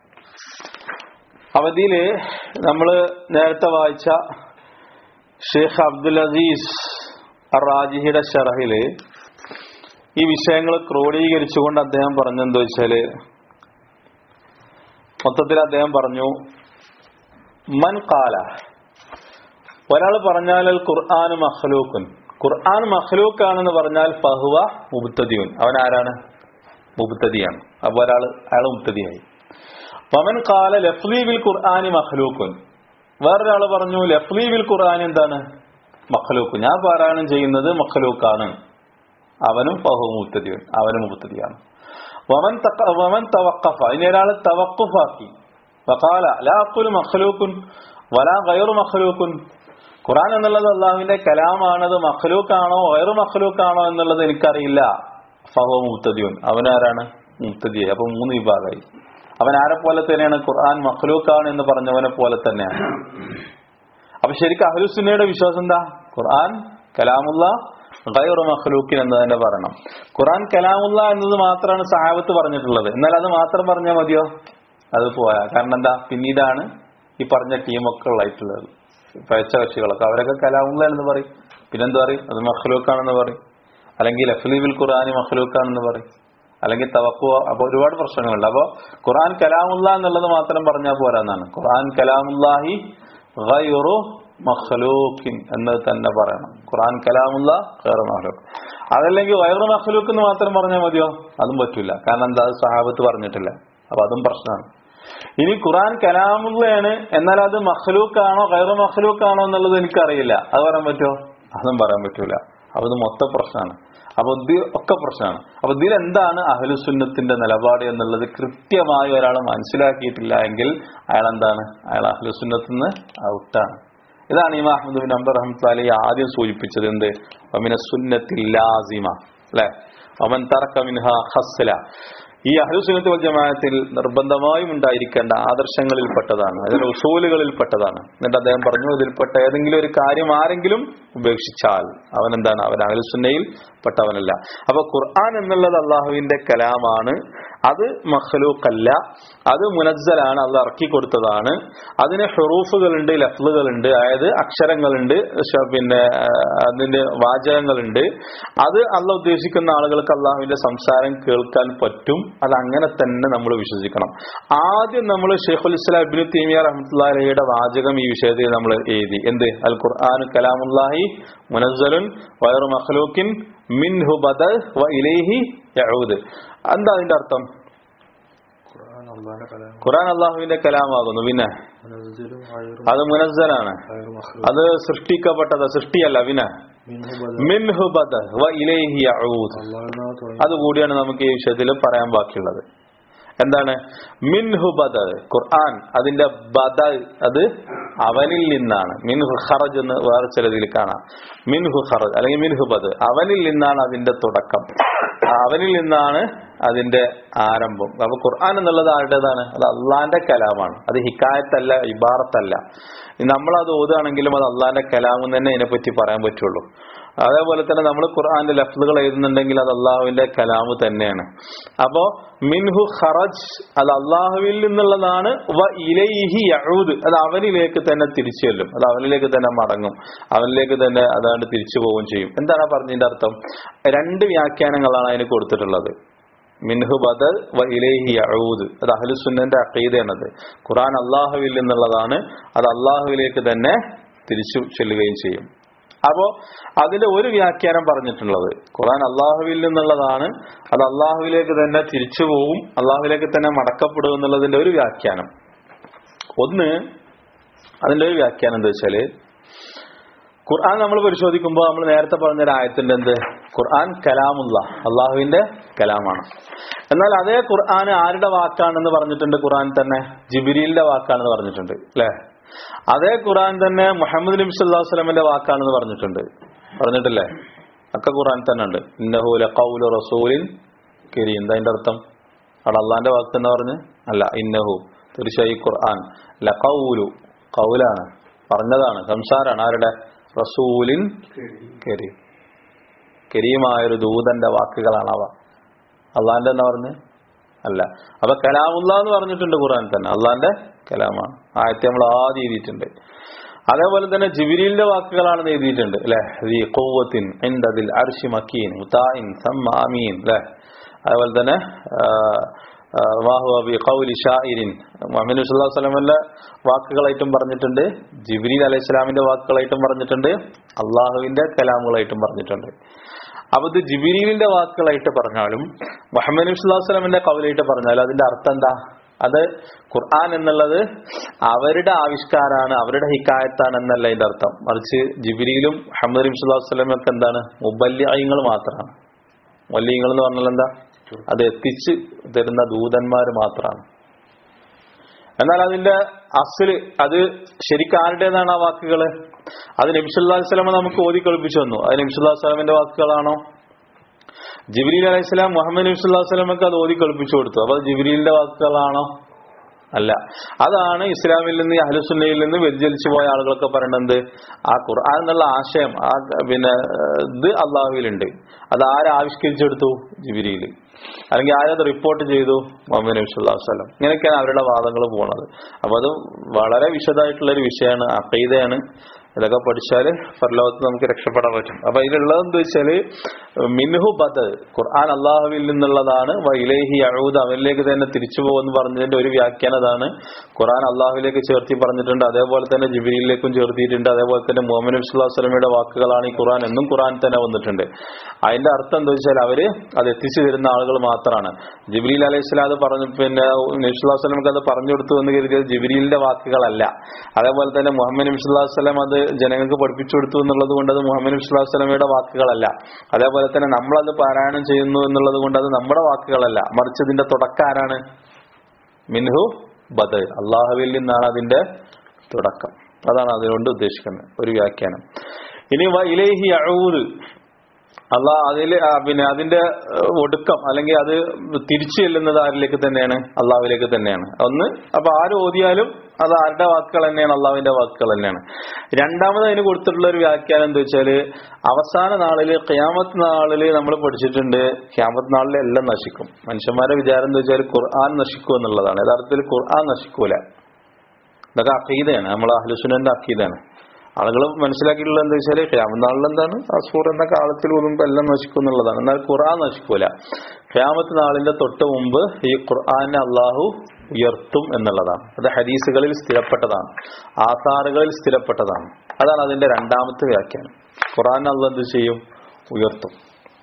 അവധിയില് നമ്മള് നേരത്തെ വായിച്ച ഷെയ്ഖ് അബ്ദുൽ അസീസ് അർ-റാജിഹിയുടെ ശറഹില് ഈ വിഷയങ്ങൾ ക്രോഡീകരിച്ചുകൊണ്ട് അദ്ദേഹം പറഞ്ഞെന്താ വെച്ചാല്, മൊത്തത്തിൽ അദ്ദേഹം പറഞ്ഞു, മൻ ഖാല, ഒരാൾ പറഞ്ഞാൽ ഖുർആൻ മഖ്ലൂഖുൻ, ഖുർആൻ മഖ്ലൂഖാണെന്ന് പറഞ്ഞാൽ ഫഹുവ മുബ്തദിയുൻ, അവൻ ആരാണ്? മുബ്തദിയാണ്. അപ്പൊ ഒരാൾ അയാൾ മുബ്തദിയായി. വമൻ ഖാല ലഫ്ളി ബിൽ ഖുർആനി മഖ്ലൂഖുൻ, വേറൊരാൾ പറഞ്ഞു ലഫ്ളി ബിൽ ഖുർആൻ എന്താണ്? മഖ്ലൂഖ്, ഞാൻ പാരായണം ചെയ്യുന്നത് മഖ്ലൂഖാണ്, അവനും ഫഹുവ മുബ്തദിയുൻ, അവനും മുബ്തദിയാണ്. വമൻ വമൻ തവഖഫ, ഇനി ഒരാൾ തവഖുഫാക്കി, വഖാല ലാ അഖുലു മഖ്ലൂഖുൻ വലാ ഗൈറു മഖ്ലൂഖുൻ, ഖുർആൻ എന്നുള്ളത് അള്ളാഹുവിന്റെ കലാമാണത് മഖ്ലൂഖാണോ ഗൈറു മഖ്ലൂഖാണോ എന്നുള്ളത് എനിക്കറിയില്ല, ഫഹുവ മുബ്തദിയുൻ, അവനാരാണ്? മുബ്തദിയായി. അപ്പൊ മൂന്ന് വിഭാഗമായി. അവൻ ആരെ പോലെ തന്നെയാണ്? ഖുർആൻ മഖ്ലൂഖാണ് എന്ന് പറഞ്ഞവനെ പോലെ തന്നെയാണ്. അപ്പൊ ശരിക്കും അഹ്ലുസുന്നയുടെ വിശ്വാസം എന്താ? ഖുർആൻ കലാമുള്ള ഗൈറു മഖ്ലൂഖിൻ എന്ന് തന്നെ പറയണം. ഖുർആൻ കലാമുള്ള എന്നത് മാത്രമാണ് സഹാബത്ത് പറഞ്ഞിട്ടുള്ളത്. എന്നാൽ അത് മാത്രം പറഞ്ഞാൽ മതിയോ? അത് പോയാ. കാരണം എന്താ? പിന്നീടാണ് ഈ പറഞ്ഞ ടീമൊക്കെ ഉള്ളായിട്ടുള്ളത്, പഴച്ച കക്ഷികളൊക്കെ. അവരൊക്കെ കലാമുള്ള എന്ന് പറയും, പിന്നെന്താ പറയും? അത് മഖ്ലൂഖാണെന്ന് പറയും, അല്ലെങ്കിൽ ലഫ്ളി ബിൽ ഖുർആനി മഖ്ലൂഖാണെന്ന് പറയും, അല്ലെങ്കിൽ തവഖു. അപ്പൊ ഒരുപാട് പ്രശ്നങ്ങളുണ്ട്. അപ്പൊ ഖുർആൻ കലാമുള്ള എന്നുള്ളത് മാത്രം പറഞ്ഞാൽ പോരാന്നാണ്. ഖുർആൻ കലാമുല്ലാഹി ഗൈറു മഖ്ലൂഖിൻ എന്ന് തന്നെ പറയണം. ഖുർആൻ കലാമുള്ള ഗൈറു മഖ്ലൂഖ്. അതല്ലെങ്കിൽ ഗൈറു മഖ്ലൂഖ് എന്ന് മാത്രം പറഞ്ഞാൽ മതിയോ? അതും പറ്റൂല. കാരണം എന്താ? അത് സഹാബത്ത് പറഞ്ഞിട്ടില്ല. അപ്പൊ അതും പ്രശ്നമാണ്. ഇനി ഖുർആൻ കലാമുള്ളയാണ്, എന്നാൽ അത് മഖ്ലൂഖാണോ ഗൈറു മഖ്ലൂഖാണോ എന്നുള്ളത് എനിക്കറിയില്ല, അത് പറയാൻ പറ്റുമോ? അതും പറയാൻ പറ്റൂല. അപ്പൊ ഇത് മൊത്തം പ്രശ്നമാണ്. അപ്പൊ ഇത് ഒക്കെ പ്രശ്നമാണ്. അപ്പൊ ഇതിലെന്താണ് അഹ്ലുസുന്നത്തിന്റെ നിലപാട് എന്നുള്ളത് കൃത്യമായി ഒരാൾ മനസ്സിലാക്കിയിട്ടില്ല എങ്കിൽ അയാൾ എന്താണ്? അയാൾ അഹ്ലുസുന്നത്തിൽ നിന്ന് ഔട്ടാണ്. ഇതാണ് ഇമാം അഹ്മദ് ബിൻ ഹംബൽ റഹ്മത്തുള്ളാഹി അലൈഹി ആദ്യം സൂചിപ്പിച്ചത്. എന്ത്? വമിന സുന്നത്തിൽ ലാസിമ, അല്ലെ? വമൻ തറക മിൻഹാ ഖസ്ല. ഈ അഹ്ലുസുന്നത്ത് വൽ ജമാഅത്തിൽ നിർബന്ധമായും ഉണ്ടായിരിക്കേണ്ട ആദർശങ്ങളിൽ പെട്ടതാണ്, അതിന്റെ ഉസൂലുകളിൽ പെട്ടതാണ്. എന്നിട്ട് അദ്ദേഹം പറഞ്ഞു, ഇതിൽപ്പെട്ട ഏതെങ്കിലും ഒരു കാര്യം ആരെങ്കിലും ഉപേക്ഷിച്ചാൽ അവൻ എന്താണ്? അവൻ അഹ്ലുസുന്നയിൽ പെട്ടവനല്ല. അപ്പൊ ഖുർആൻ എന്നുള്ളത് അള്ളാഹുവിന്റെ കലാമാണ്, അത് മഖ്ലൂഖല്ല, അത് മുനസ്സലാണ്, അത് ഇറക്കി കൊടുത്തതാണ്. അതിന് ഹുറൂഫുകളുണ്ട്, ലഫ്ലുകളുണ്ട്, അതായത് അക്ഷരങ്ങളുണ്ട്, പിന്നെ അതിന്റെ വാചകങ്ങളുണ്ട്. അത് അള്ളാഹ് ഉദ്ദേശിക്കുന്ന ആളുകൾക്ക് അള്ളാഹുവിന്റെ സംസാരം കേൾക്കാൻ പറ്റും. അത് അങ്ങനെ തന്നെ നമ്മൾ വിശ്വസിക്കണം. ആദ്യം നമ്മൾ ശൈഖുൽ ഇസ്ലാം ഇബ്നു തൈമിയ്യ റഹ്മത്തുള്ളാഹി അലൈഹിയുടെ വാചകം ഈ വിഷയത്തിൽ നമ്മൾ എഴുതി. എന്ത്? അൽ ഖുർആനു കലാമുല്ലാഹി മുനസ്സലുൻ വഗൈറു മഖ്ലൂഖിൻ മിൻഹു ബദഅ വ ഇലൈഹി യഊദ്. എന്താ അതിന്റെ അർത്ഥം? ഖുർആൻ അള്ളാഹുവിന്റെ കലാമാകുന്നു, പിന്നെ അത് മുനസ്സലാണ്, അത് സൃഷ്ടിക്കപ്പെട്ടത്, സൃഷ്ടിയല്ല, പിന്നെ മിൻഹു ബദഅ വ ഇലൈഹി യഊദ്. അതുകൂടിയാണ് നമുക്ക് ഈ വിഷയത്തിൽ പറയാൻ ബാക്കിയുള്ളത്. എന്താണ് മിൻഹു ബദഅ? ഖുർആൻ അതിന്റെ ബദഅ അത് അവനിൽ നിന്നാണ്. മിൻഹു ഖറജ് എന്ന് വേറെ ചിലതിൽ കാണാം. മിൻഹു ഖറജ് അല്ലെങ്കിൽ മിൻഹു ബദഅ, അവനിൽ നിന്നാണ് അതിന്റെ തുടക്കം, അവനിൽ നിന്നാണ് അതിന്റെ ആരംഭം. അപ്പൊ ഖുർആൻ എന്നുള്ളത് ആരുടേതാണ്? അത് അള്ളാന്റെ കലാമാണ്. അത് ഹിക്കായത്തല്ല, ഇബാറത്തല്ല. നമ്മളത് ഓതുകയാണെങ്കിലും അത് അള്ളാന്റെ കലാം തന്നെ അതിനെപ്പറ്റി പറയാൻ പറ്റുള്ളൂ. അതേപോലെ തന്നെ നമ്മൾ ഖുർആന്റെ ലഫ്ലുകൾ എഴുതുന്നുണ്ടെങ്കിൽ അത് അള്ളാഹുവിന്റെ കലാമ് തന്നെയാണ്. അപ്പോ മിൻഹു ഖറജ് അത് അള്ളാഹുവിൽ നിന്നുള്ളതാണ്. വ ഇലൈഹി യഊദ് അത് അവനിലേക്ക് തന്നെ തിരിച്ചു ചെല്ലും, അത് അവനിലേക്ക് തന്നെ മടങ്ങും, അവനിലേക്ക് തന്നെ അതാണ്ട് തിരിച്ചു പോവുകയും ചെയ്യും. എന്താണ് പറഞ്ഞതിന്റെ അർത്ഥം? രണ്ട് വ്യാഖ്യാനങ്ങളാണ് അതിന് കൊടുത്തിട്ടുള്ളത്. മിൻഹു ബദഅ വ ഇലൈഹി യഊദ് അത് അഹ്ലുസുന്നന്റെ അഖീദയാണത്. ഖുർആൻ അള്ളാഹുവിൽ നിന്നുള്ളതാണ്, അത് അള്ളാഹുവിലേക്ക് തന്നെ തിരിച്ചു ചെല്ലുകയും ചെയ്യും. അപ്പോ അതിന്റെ ഒരു വ്യാഖ്യാനം പറഞ്ഞിട്ടുള്ളത് ഖുർആൻ അള്ളാഹുവിൽ നിന്നുള്ളതാണ്, അത് അള്ളാഹുവിലേക്ക് തന്നെ തിരിച്ചു പോവും, അള്ളാഹുവിലേക്ക് തന്നെ മടക്കപ്പെടും എന്നുള്ളതിന്റെ ഒരു വ്യാഖ്യാനം. ഒന്ന് അതിന്റെ ഒരു വ്യാഖ്യാനം എന്താ വെച്ചാല്, ഖുർആൻ നമ്മൾ പരിശോധിക്കുമ്പോൾ നമ്മൾ നേരത്തെ പറഞ്ഞൊരു ആയത്തിന്റെ എന്ത്? ഖുർആൻ കലാമുള്ള അള്ളാഹുവിന്റെ കലാമാണ്. എന്നാൽ അതേ ഖുർആൻ ആരുടെ വാക്കാണെന്ന് പറഞ്ഞിട്ടുണ്ട്? ഖുർആൻ തന്നെ ജിബ്രീലിന്റെ വാക്കാണെന്ന് പറഞ്ഞിട്ടുണ്ട്, അല്ലെ? അതേ ഖുർആൻ തന്നെ മുഹമ്മദ് നബി സല്ലല്ലാഹു അലൈഹി വസല്ലമയുടെ വാക്കാണെന്ന് പറഞ്ഞിട്ടുണ്ട്, പറഞ്ഞിട്ടില്ലേ? ഒക്കെ ഖുർആൻ തന്നെ ഉണ്ട്. ഇന്നഹു ലഖൗലു റസൂലിൻ കരീം. എന്താ അതിന്റെ അർത്ഥം? അവിടെ അള്ളാന്റെ വാക്ക് എന്ന് പറഞ്ഞ് അല്ല, ഇന്നഹു തീർച്ചയായും ഖുർആൻ ലഖൗലു ഖൗലാണ്, പറഞ്ഞതാണ്, സംസാരാണ്. ആരുടെ? റസൂലിൻ കരീം, കരീമായൊരു ദൂതന്റെ വാക്കുകളാണ് അവ. അള്ളാന്റെ എന്നാ പറഞ്ഞ് അല്ല. അപ്പൊ കലാമുള്ള എന്ന് പറഞ്ഞിട്ടുണ്ട് ഖുർആൻ തന്നെ, അള്ളാന്റെ കലാമാണ്. ആയത്തെ നമ്മൾ ആദ്യം എഴുതിയിട്ടുണ്ട്. അതേപോലെ തന്നെ ജിബ്രീലിന്റെ വാക്കുകളാണെന്ന് എഴുതിയിട്ടുണ്ട്, അല്ലെ? ഖുവ്വത്തിൻ ഇൻദദിൽ അർശി മക്കീൻ മുതാഇൻ സമ്മ അമീൻ, അല്ലെ? അതേപോലെ തന്നെ വാഹുവ ബി ഖൗലി ഷാഇരിൻ മുഹമ്മദ് നബി സല്ലല്ലാഹു അലൈഹി വസല്ലമയുടെ വാക്കുകളായിട്ടും പറഞ്ഞിട്ടുണ്ട്, ജിബ്രീൽ അലൈഹിസ്സലാമിന്റെ വാക്കുകളായിട്ടും പറഞ്ഞിട്ടുണ്ട്, അള്ളാഹുവിന്റെ കലാമുകളായിട്ടും പറഞ്ഞിട്ടുണ്ട്. അപ്പൊ ഇത് ജിബ്രീലിന്റെ വാക്കുകളായിട്ട് പറഞ്ഞാലും മുഹമ്മദ് നബി സല്ലല്ലാഹു അലൈഹി വസല്ലമയുടെ ഖൗലായിട്ട് പറഞ്ഞാലും അതിന്റെ അർത്ഥം എന്താ? അത് ഖുർആൻ എന്നുള്ളത് അവരുടെ ആവിഷ്കാരാണ്, അവരുടെ ഹിക്കായത്താണ് എന്നല്ല അതിന്റെ അർത്ഥം. മറിച്ച് ജിബ്രീലും മുഹമ്മദ് നബി സല്ലല്ലാഹു അലൈഹി വസല്ലമയും ഒക്കെ എന്താണ്? മുബല്ലിഈങ്ങൾ മാത്രമാണ്. മുബല്ലിഈങ്ങൾ എന്ന് പറഞ്ഞാൽ എന്താ? അത് എത്തിച്ച് തരുന്ന ദൂതന്മാര് മാത്രമാണ്. എന്നാൽ അതിന്റെ അസ്ല് അത് ശരിക്കും ആരുടേതാണ്? ആ വാക്കുകള് അത് നബി സല്ലല്ലാഹു അലൈഹി വസല്ലം നമുക്ക് ഓതി കളിപ്പിച്ചു തന്നു. അത് നബി സല്ലല്ലാഹു അലൈഹി വസല്ലമിന്റെ വാക്കുകളാണോ? ജിബ്രീൽ അലൈഹിസ്സലാം മുഹമ്മദ് നബി സല്ലല്ലാഹു അലൈഹി വസല്ലമക്ക് അത് ഓതി കളിപ്പിച്ചു കൊടുത്തു. അപ്പൊ ജിബ്രീലിന്റെ വാക്കുകളാണോ? അല്ല. അതാണ് ഇസ്ലാമിൽ നിന്ന്, അഹ്ലുസുന്നയിൽ നിന്ന് വ്യതിചലിച്ചു പോയ ആളുകളൊക്കെ പറയണത്, ആ ഖുർആൻ എന്നുള്ള ആശയം ആ പിന്നെ ഇത് അള്ളാഹുവിലുണ്ട്, അത് ആര് ആവിഷ്കരിച്ചെടുത്തു? ജിബ്രീൽ. അല്ലെങ്കിൽ ആരത് റിപ്പോർട്ട് ചെയ്തു? മുഹമ്മദ് നബി സല്ലല്ലാഹു അലൈഹി വസല്ലം. ഇങ്ങനെയൊക്കെയാണ് അവരുടെ വാദങ്ങൾ പോണത്. അപ്പൊ അത് വളരെ വിശദമായിട്ടുള്ള ഒരു വിഷയമാണ്, അഖീദയാണ്. ഇതൊക്കെ പഠിച്ചാല് പരലോകത്ത് നമുക്ക് രക്ഷപ്പെടാൻ പറ്റും. അപ്പൊ ഇതിലുള്ളത് എന്താ വെച്ചാല് മിൻഹു ബദഅ ഖുർആൻ അള്ളാഹുവിൽ നിന്നുള്ളതാണ്, വ ഇലൈഹി യഊദ് അവനിലേക്ക് തന്നെ തിരിച്ചു പോകുമെന്ന് പറഞ്ഞതിന്റെ ഒരു വ്യാഖ്യാനം അതാണ്. ഖുർആൻ അള്ളാഹുവിലേക്ക് ചേർത്തി പറഞ്ഞിട്ടുണ്ട്, അതേപോലെ തന്നെ ജിബ്രീലിലേക്കും ചേർത്തിയിട്ടുണ്ട്, അതേപോലെ തന്നെ മുഹമ്മദ് നബി സല്ലല്ലാഹു അലൈഹി വസല്ലമയുടെ വാക്കുകളാണ് ഈ ഖുർആൻ എന്നും ഖുർആൻ തന്നെ വന്നിട്ടുണ്ട്. അതിന്റെ അർത്ഥം എന്താ വെച്ചാൽ അവര് അത് എത്തിച്ചു തരുന്ന ആളുകൾ മാത്രമാണ്. ജിബ്രീൽ അലൈഹിസ്സലാം അത് പറഞ്ഞു, പിന്നെ നബി സല്ലല്ലാഹു അലൈഹി വസല്ലമക്ക് അത് പറഞ്ഞു കൊടുത്തു എന്ന് കരുതിയത് ജിബ്രീലിന്റെ വാക്കുകളല്ല. അതേപോലെ തന്നെ മുഹമ്മദ് നബി സല്ലല്ലാഹു അലൈഹി വസല്ലം അത് ജനങ്ങൾക്ക് പഠിപ്പിച്ചു കൊടുത്തു എന്നുള്ളത് കൊണ്ട് അത് മുഹമ്മദ് നബി സല്ലല്ലാഹു അലൈഹി വസല്ലമയുടെ വാക്കുകളല്ല. അതേപോലെ തന്നെ നമ്മളത് പാരായണം ചെയ്യുന്നു എന്നുള്ളത് കൊണ്ട് അത് നമ്മുടെ വാക്കുകളല്ല, മറിച്ച് ഇതിന്റെ തുടക്കം ആരാണ്? മിൻഹു ബദഅ അള്ളാഹുവിൽ നിന്നാണ് അതിന്റെ തുടക്കം. അതാണ് അതിനോട് ഉദ്ദേശിക്കുന്നത് ഒരു വ്യാഖ്യാനം. ഇനി വ ഇലൈഹി യഊദ് അള്ളാഹ് അതില് പിന്നെ അതിന്റെ ഒടുക്കം അല്ലെങ്കിൽ അത് തിരിച്ചു ചെല്ലുന്നത് ആരിലേക്ക് തന്നെയാണ്? അള്ളാഹുവിലേക്ക് തന്നെയാണ്. ഒന്ന്, അപ്പൊ ആര് ഓതിയാലും അത് ആരുടെ വാക്കുകൾ തന്നെയാണ്? അള്ളാഹുവിന്റെ വാക്കുകൾ തന്നെയാണ്. രണ്ടാമത് അതിന് കൊടുത്തിട്ടുള്ള ഒരു വ്യാഖ്യാനം എന്താ വെച്ചാല്, അവസാന നാളില് ഖിയാമത്ത് നാളില് നമ്മൾ പഠിച്ചിട്ടുണ്ട്, ഖിയാമത്ത് നാളിൽ എല്ലാം നശിക്കും. മനുഷ്യന്മാരുടെ വിചാരം എന്താ വെച്ചാൽ ഖുർആൻ നശിക്കും എന്നുള്ളതാണ്. യഥാർത്ഥത്തിൽ ഖുർആൻ നശിക്കൂല. ഇതൊക്കെ അഖീദയാണ്, നമ്മളെ അഹ്ലുസുന്നന്റെ അഖീദയാണ്. ആളുകൾ മനസ്സിലാക്കിയിട്ടുള്ളത് എന്താ വെച്ചാല് ഖിയാമത്ത് നാളിൽ എന്താണ്, അസൂർ എന്ന കാലത്തിൽ ഓതുമ്പോൾ എല്ലാം നശിക്കും എന്നുള്ളതാണ്. എന്നാൽ ഖുർആൻ നശിക്കൂല. ഖിയാമത്ത് നാളിന്റെ തൊട്ട് മുമ്പ് ഈ ഖുർആനെ അള്ളാഹു ഉയർത്തും എന്നുള്ളതാണ്. അത് ഹദീസുകളിൽ സ്ഥിരപ്പെട്ടതാണ്, ആസാറുകളിൽ സ്ഥിരപ്പെട്ടതാണ്. അതാണ് അതിന്റെ രണ്ടാമത്തെ വ്യാഖ്യാനം. ഖുർആനെ അള്ളാഹ് എന്ത് ചെയ്യും? ഉയർത്തും.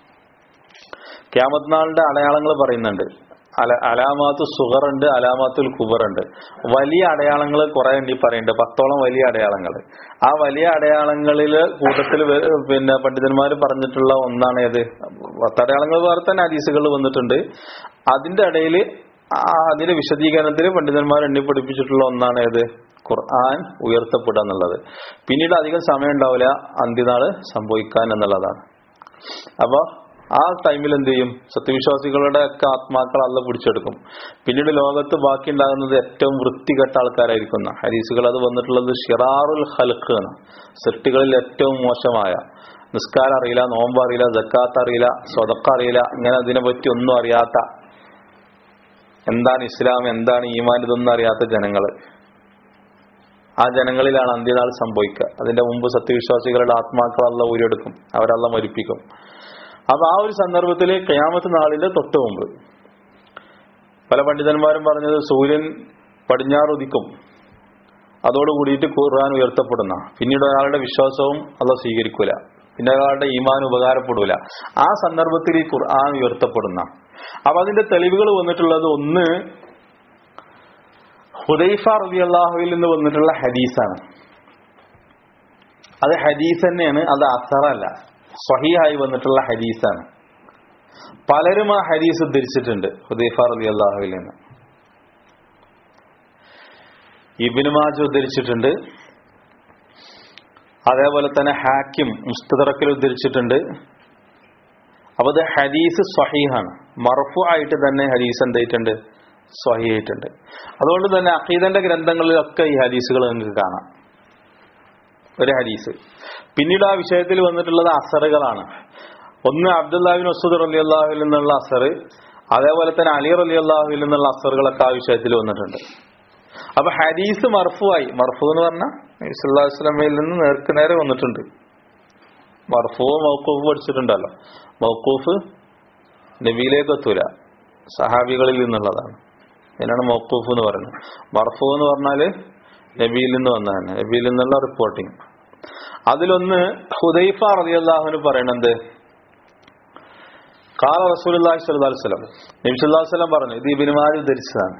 ഖിയാമത്ത് നാളിന്റെ അടയാളങ്ങൾ പറയുന്നുണ്ട്. അല അലാമാത്തു സുഗർ ഉണ്ട്, അലാമാത്തുൽ കുബർ ഉണ്ട്. വലിയ അടയാളങ്ങൾ കുറെ ഉണ്ട് ഈ പറയുന്നുണ്ട്, പത്തോളം വലിയ അടയാളങ്ങൾ. ആ വലിയ അടയാളങ്ങളില് കൂട്ടത്തിൽ പിന്നെ പണ്ഡിതന്മാർ പറഞ്ഞിട്ടുള്ള ഒന്നാണ് ഏത്? പത്തടയാളങ്ങൾ വേറെ തന്നെ ഹദീസുകൾ വന്നിട്ടുണ്ട്. അതിന്റെ ഇടയിൽ അതിന്റെ വിശദീകരണത്തിൽ പണ്ഡിതന്മാർ എണ്ണി പഠിപ്പിച്ചിട്ടുള്ള ഒന്നാണ് ഏത്? ഖുർആൻ ഉയർത്തപ്പെടുക എന്നുള്ളത്. പിന്നീട് അധികം സമയം ഉണ്ടാവില്ല അന്ത്യനാള് സംഭവിക്കാൻ എന്നുള്ളതാണ്. അപ്പൊ ആ ടൈമിൽ എന്ത് ചെയ്യും? സത്യവിശ്വാസികളുടെ ഒക്കെ ആത്മാക്കൾ അള്ളാഹ് പിടിച്ചെടുക്കും. പിന്നീട് ലോകത്ത് ബാക്കി ഉണ്ടാകുന്നത് ഏറ്റവും വൃത്തികെട്ട ആൾക്കാരായിരിക്കുന്ന ഹദീസുകൾ അത് വന്നിട്ടുള്ളത് ഷിറാറുൽ ഖൽഖ് ആണ്. സൃഷ്ടികളിൽ ഏറ്റവും മോശമായ, നിസ്കാരം അറിയില്ല, നോമ്പ് അറിയില്ല, സക്കാത്ത് അറിയില്ല, സ്വതക്ക അറിയില്ല, ഇങ്ങനെ അതിനെ പറ്റി ഒന്നും അറിയാത്ത, എന്താണ് ഇസ്ലാം, എന്താണ് ഈമാൻ, ഇതൊന്നും അറിയാത്ത ജനങ്ങള്. ആ ജനങ്ങളിലാണ് അന്ത്യനാൾ സംഭവിക്കുക. അതിന്റെ മുമ്പ് സത്യവിശ്വാസികളുടെ ആത്മാക്കൾ അള്ളാഹ് ഊരിയെടുക്കും, അവരള്ളാഹ് മരിപ്പിക്കും. അപ്പൊ ആ ഒരു സന്ദർഭത്തില് ഖിയാമത്ത് നാളിന്റെ തൊട്ട് മുമ്പ് പല പണ്ഡിതന്മാരും പറഞ്ഞത് സൂര്യൻ പടിഞ്ഞാറുദിക്കും, അതോടുകൂടിയിട്ട് ഖുർആൻ ഉയർത്തപ്പെടുന്ന. പിന്നീട് ഒരാളുടെ വിശ്വാസവും അള്ളാഹ് സ്വീകരിക്കൂല, പിന്നെ ഒരാളുടെ ഈമാൻ ഉപകാരപ്പെടൂല. ആ സന്ദർഭത്തിൽ ഈ ഖുർആൻ ഉയർത്തപ്പെടുന്ന. അപ്പൊ അതിന്റെ തെളിവുകൾ വന്നിട്ടുള്ളത്, ഒന്ന് ഹുദൈഫ റളിയല്ലാഹുവിൽ നിന്ന് വന്നിട്ടുള്ള ഹദീസാണ്. അത് ഹദീസ് തന്നെയാണ്, അത് അസറല്ല, സ്വഹീഹായി വന്നിട്ടുള്ള ഹദീസാണ്. പലരും ആ ഹദീസ് ഉദ്ധരിച്ചിട്ടുണ്ട് ഹുദൈഫ റളിയല്ലാഹുവിൽ നിന്ന്. ഇബ്നു മാജ ഉദ്ധരിച്ചിട്ടുണ്ട്, അതേപോലെ തന്നെ ഹാക്കിം മുസ്തദറക്കിൽ ഉദ്ധരിച്ചിട്ടുണ്ട്. അപ്പൊ അത് ഹദീസ് സ്വഹീഹാണ്, മർഫു ആയിട്ട് തന്നെ ഹദീസ് എന്തായിട്ടുണ്ട്? സ്വഹീഹായിട്ടുണ്ട്. അതുകൊണ്ട് തന്നെ അഖീദന്റെ ഗ്രന്ഥങ്ങളിലൊക്കെ ഈ ഹദീസുകൾ നിങ്ങൾക്ക് കാണാം. ഒരു ഹദീസ്. പിന്നീട് ആ വിഷയത്തിൽ വന്നിട്ടുള്ളത് അസറുകളാണ്. ഒന്ന് അബ്ദുല്ലാഹി ബിൻ മസ്ഊദ് റളിയല്ലാഹു അൻഹു നിന്നുള്ള അസർ, അതേപോലെ തന്നെ അലി റളിയല്ലാഹു അൻഹു നിന്നുള്ള അസറുകളൊക്കെ ആ വിഷയത്തിൽ വന്നിട്ടുണ്ട്. അപ്പൊ ഹദീസ് മർഫുവായി, മർഫു എന്ന് പറഞ്ഞാൽ നബി സല്ലല്ലാഹു അലൈഹി വസല്ലമയിൽ നിന്ന് നേർക്ക് നേരെ വന്നിട്ടുണ്ട്. മർഫു മൗഖൂഫ് പഠിച്ചിട്ടുണ്ടല്ലോ. മൗഖൂഫ് നബിയിലേക്ക് എത്തൂല, സഹാബികളിൽ നിന്നുള്ളതാണ്. അതിനാണ് മൗഖൂഫ് എന്ന് പറയുന്നത്. മർഫു എന്ന് പറഞ്ഞാല് നബിയിൽ നിന്ന് വന്നതാണ്, നബിയിൽ നിന്നുള്ള റിപ്പോർട്ടിങ്. അതിലൊന്ന് ഹുദൈഫ റളിയല്ലാഹു അൻഹു പറയണത്, ഖാല റസൂലുള്ളാഹി സ്വല്ലല്ലാഹു അലൈഹി വസല്ലം, നബി സല്ലല്ലാഹു അലൈഹി വസല്ലം പറഞ്ഞു. ഇത് ഇബ്നു മാജ ഉദ്ധരിച്ചതാണ്.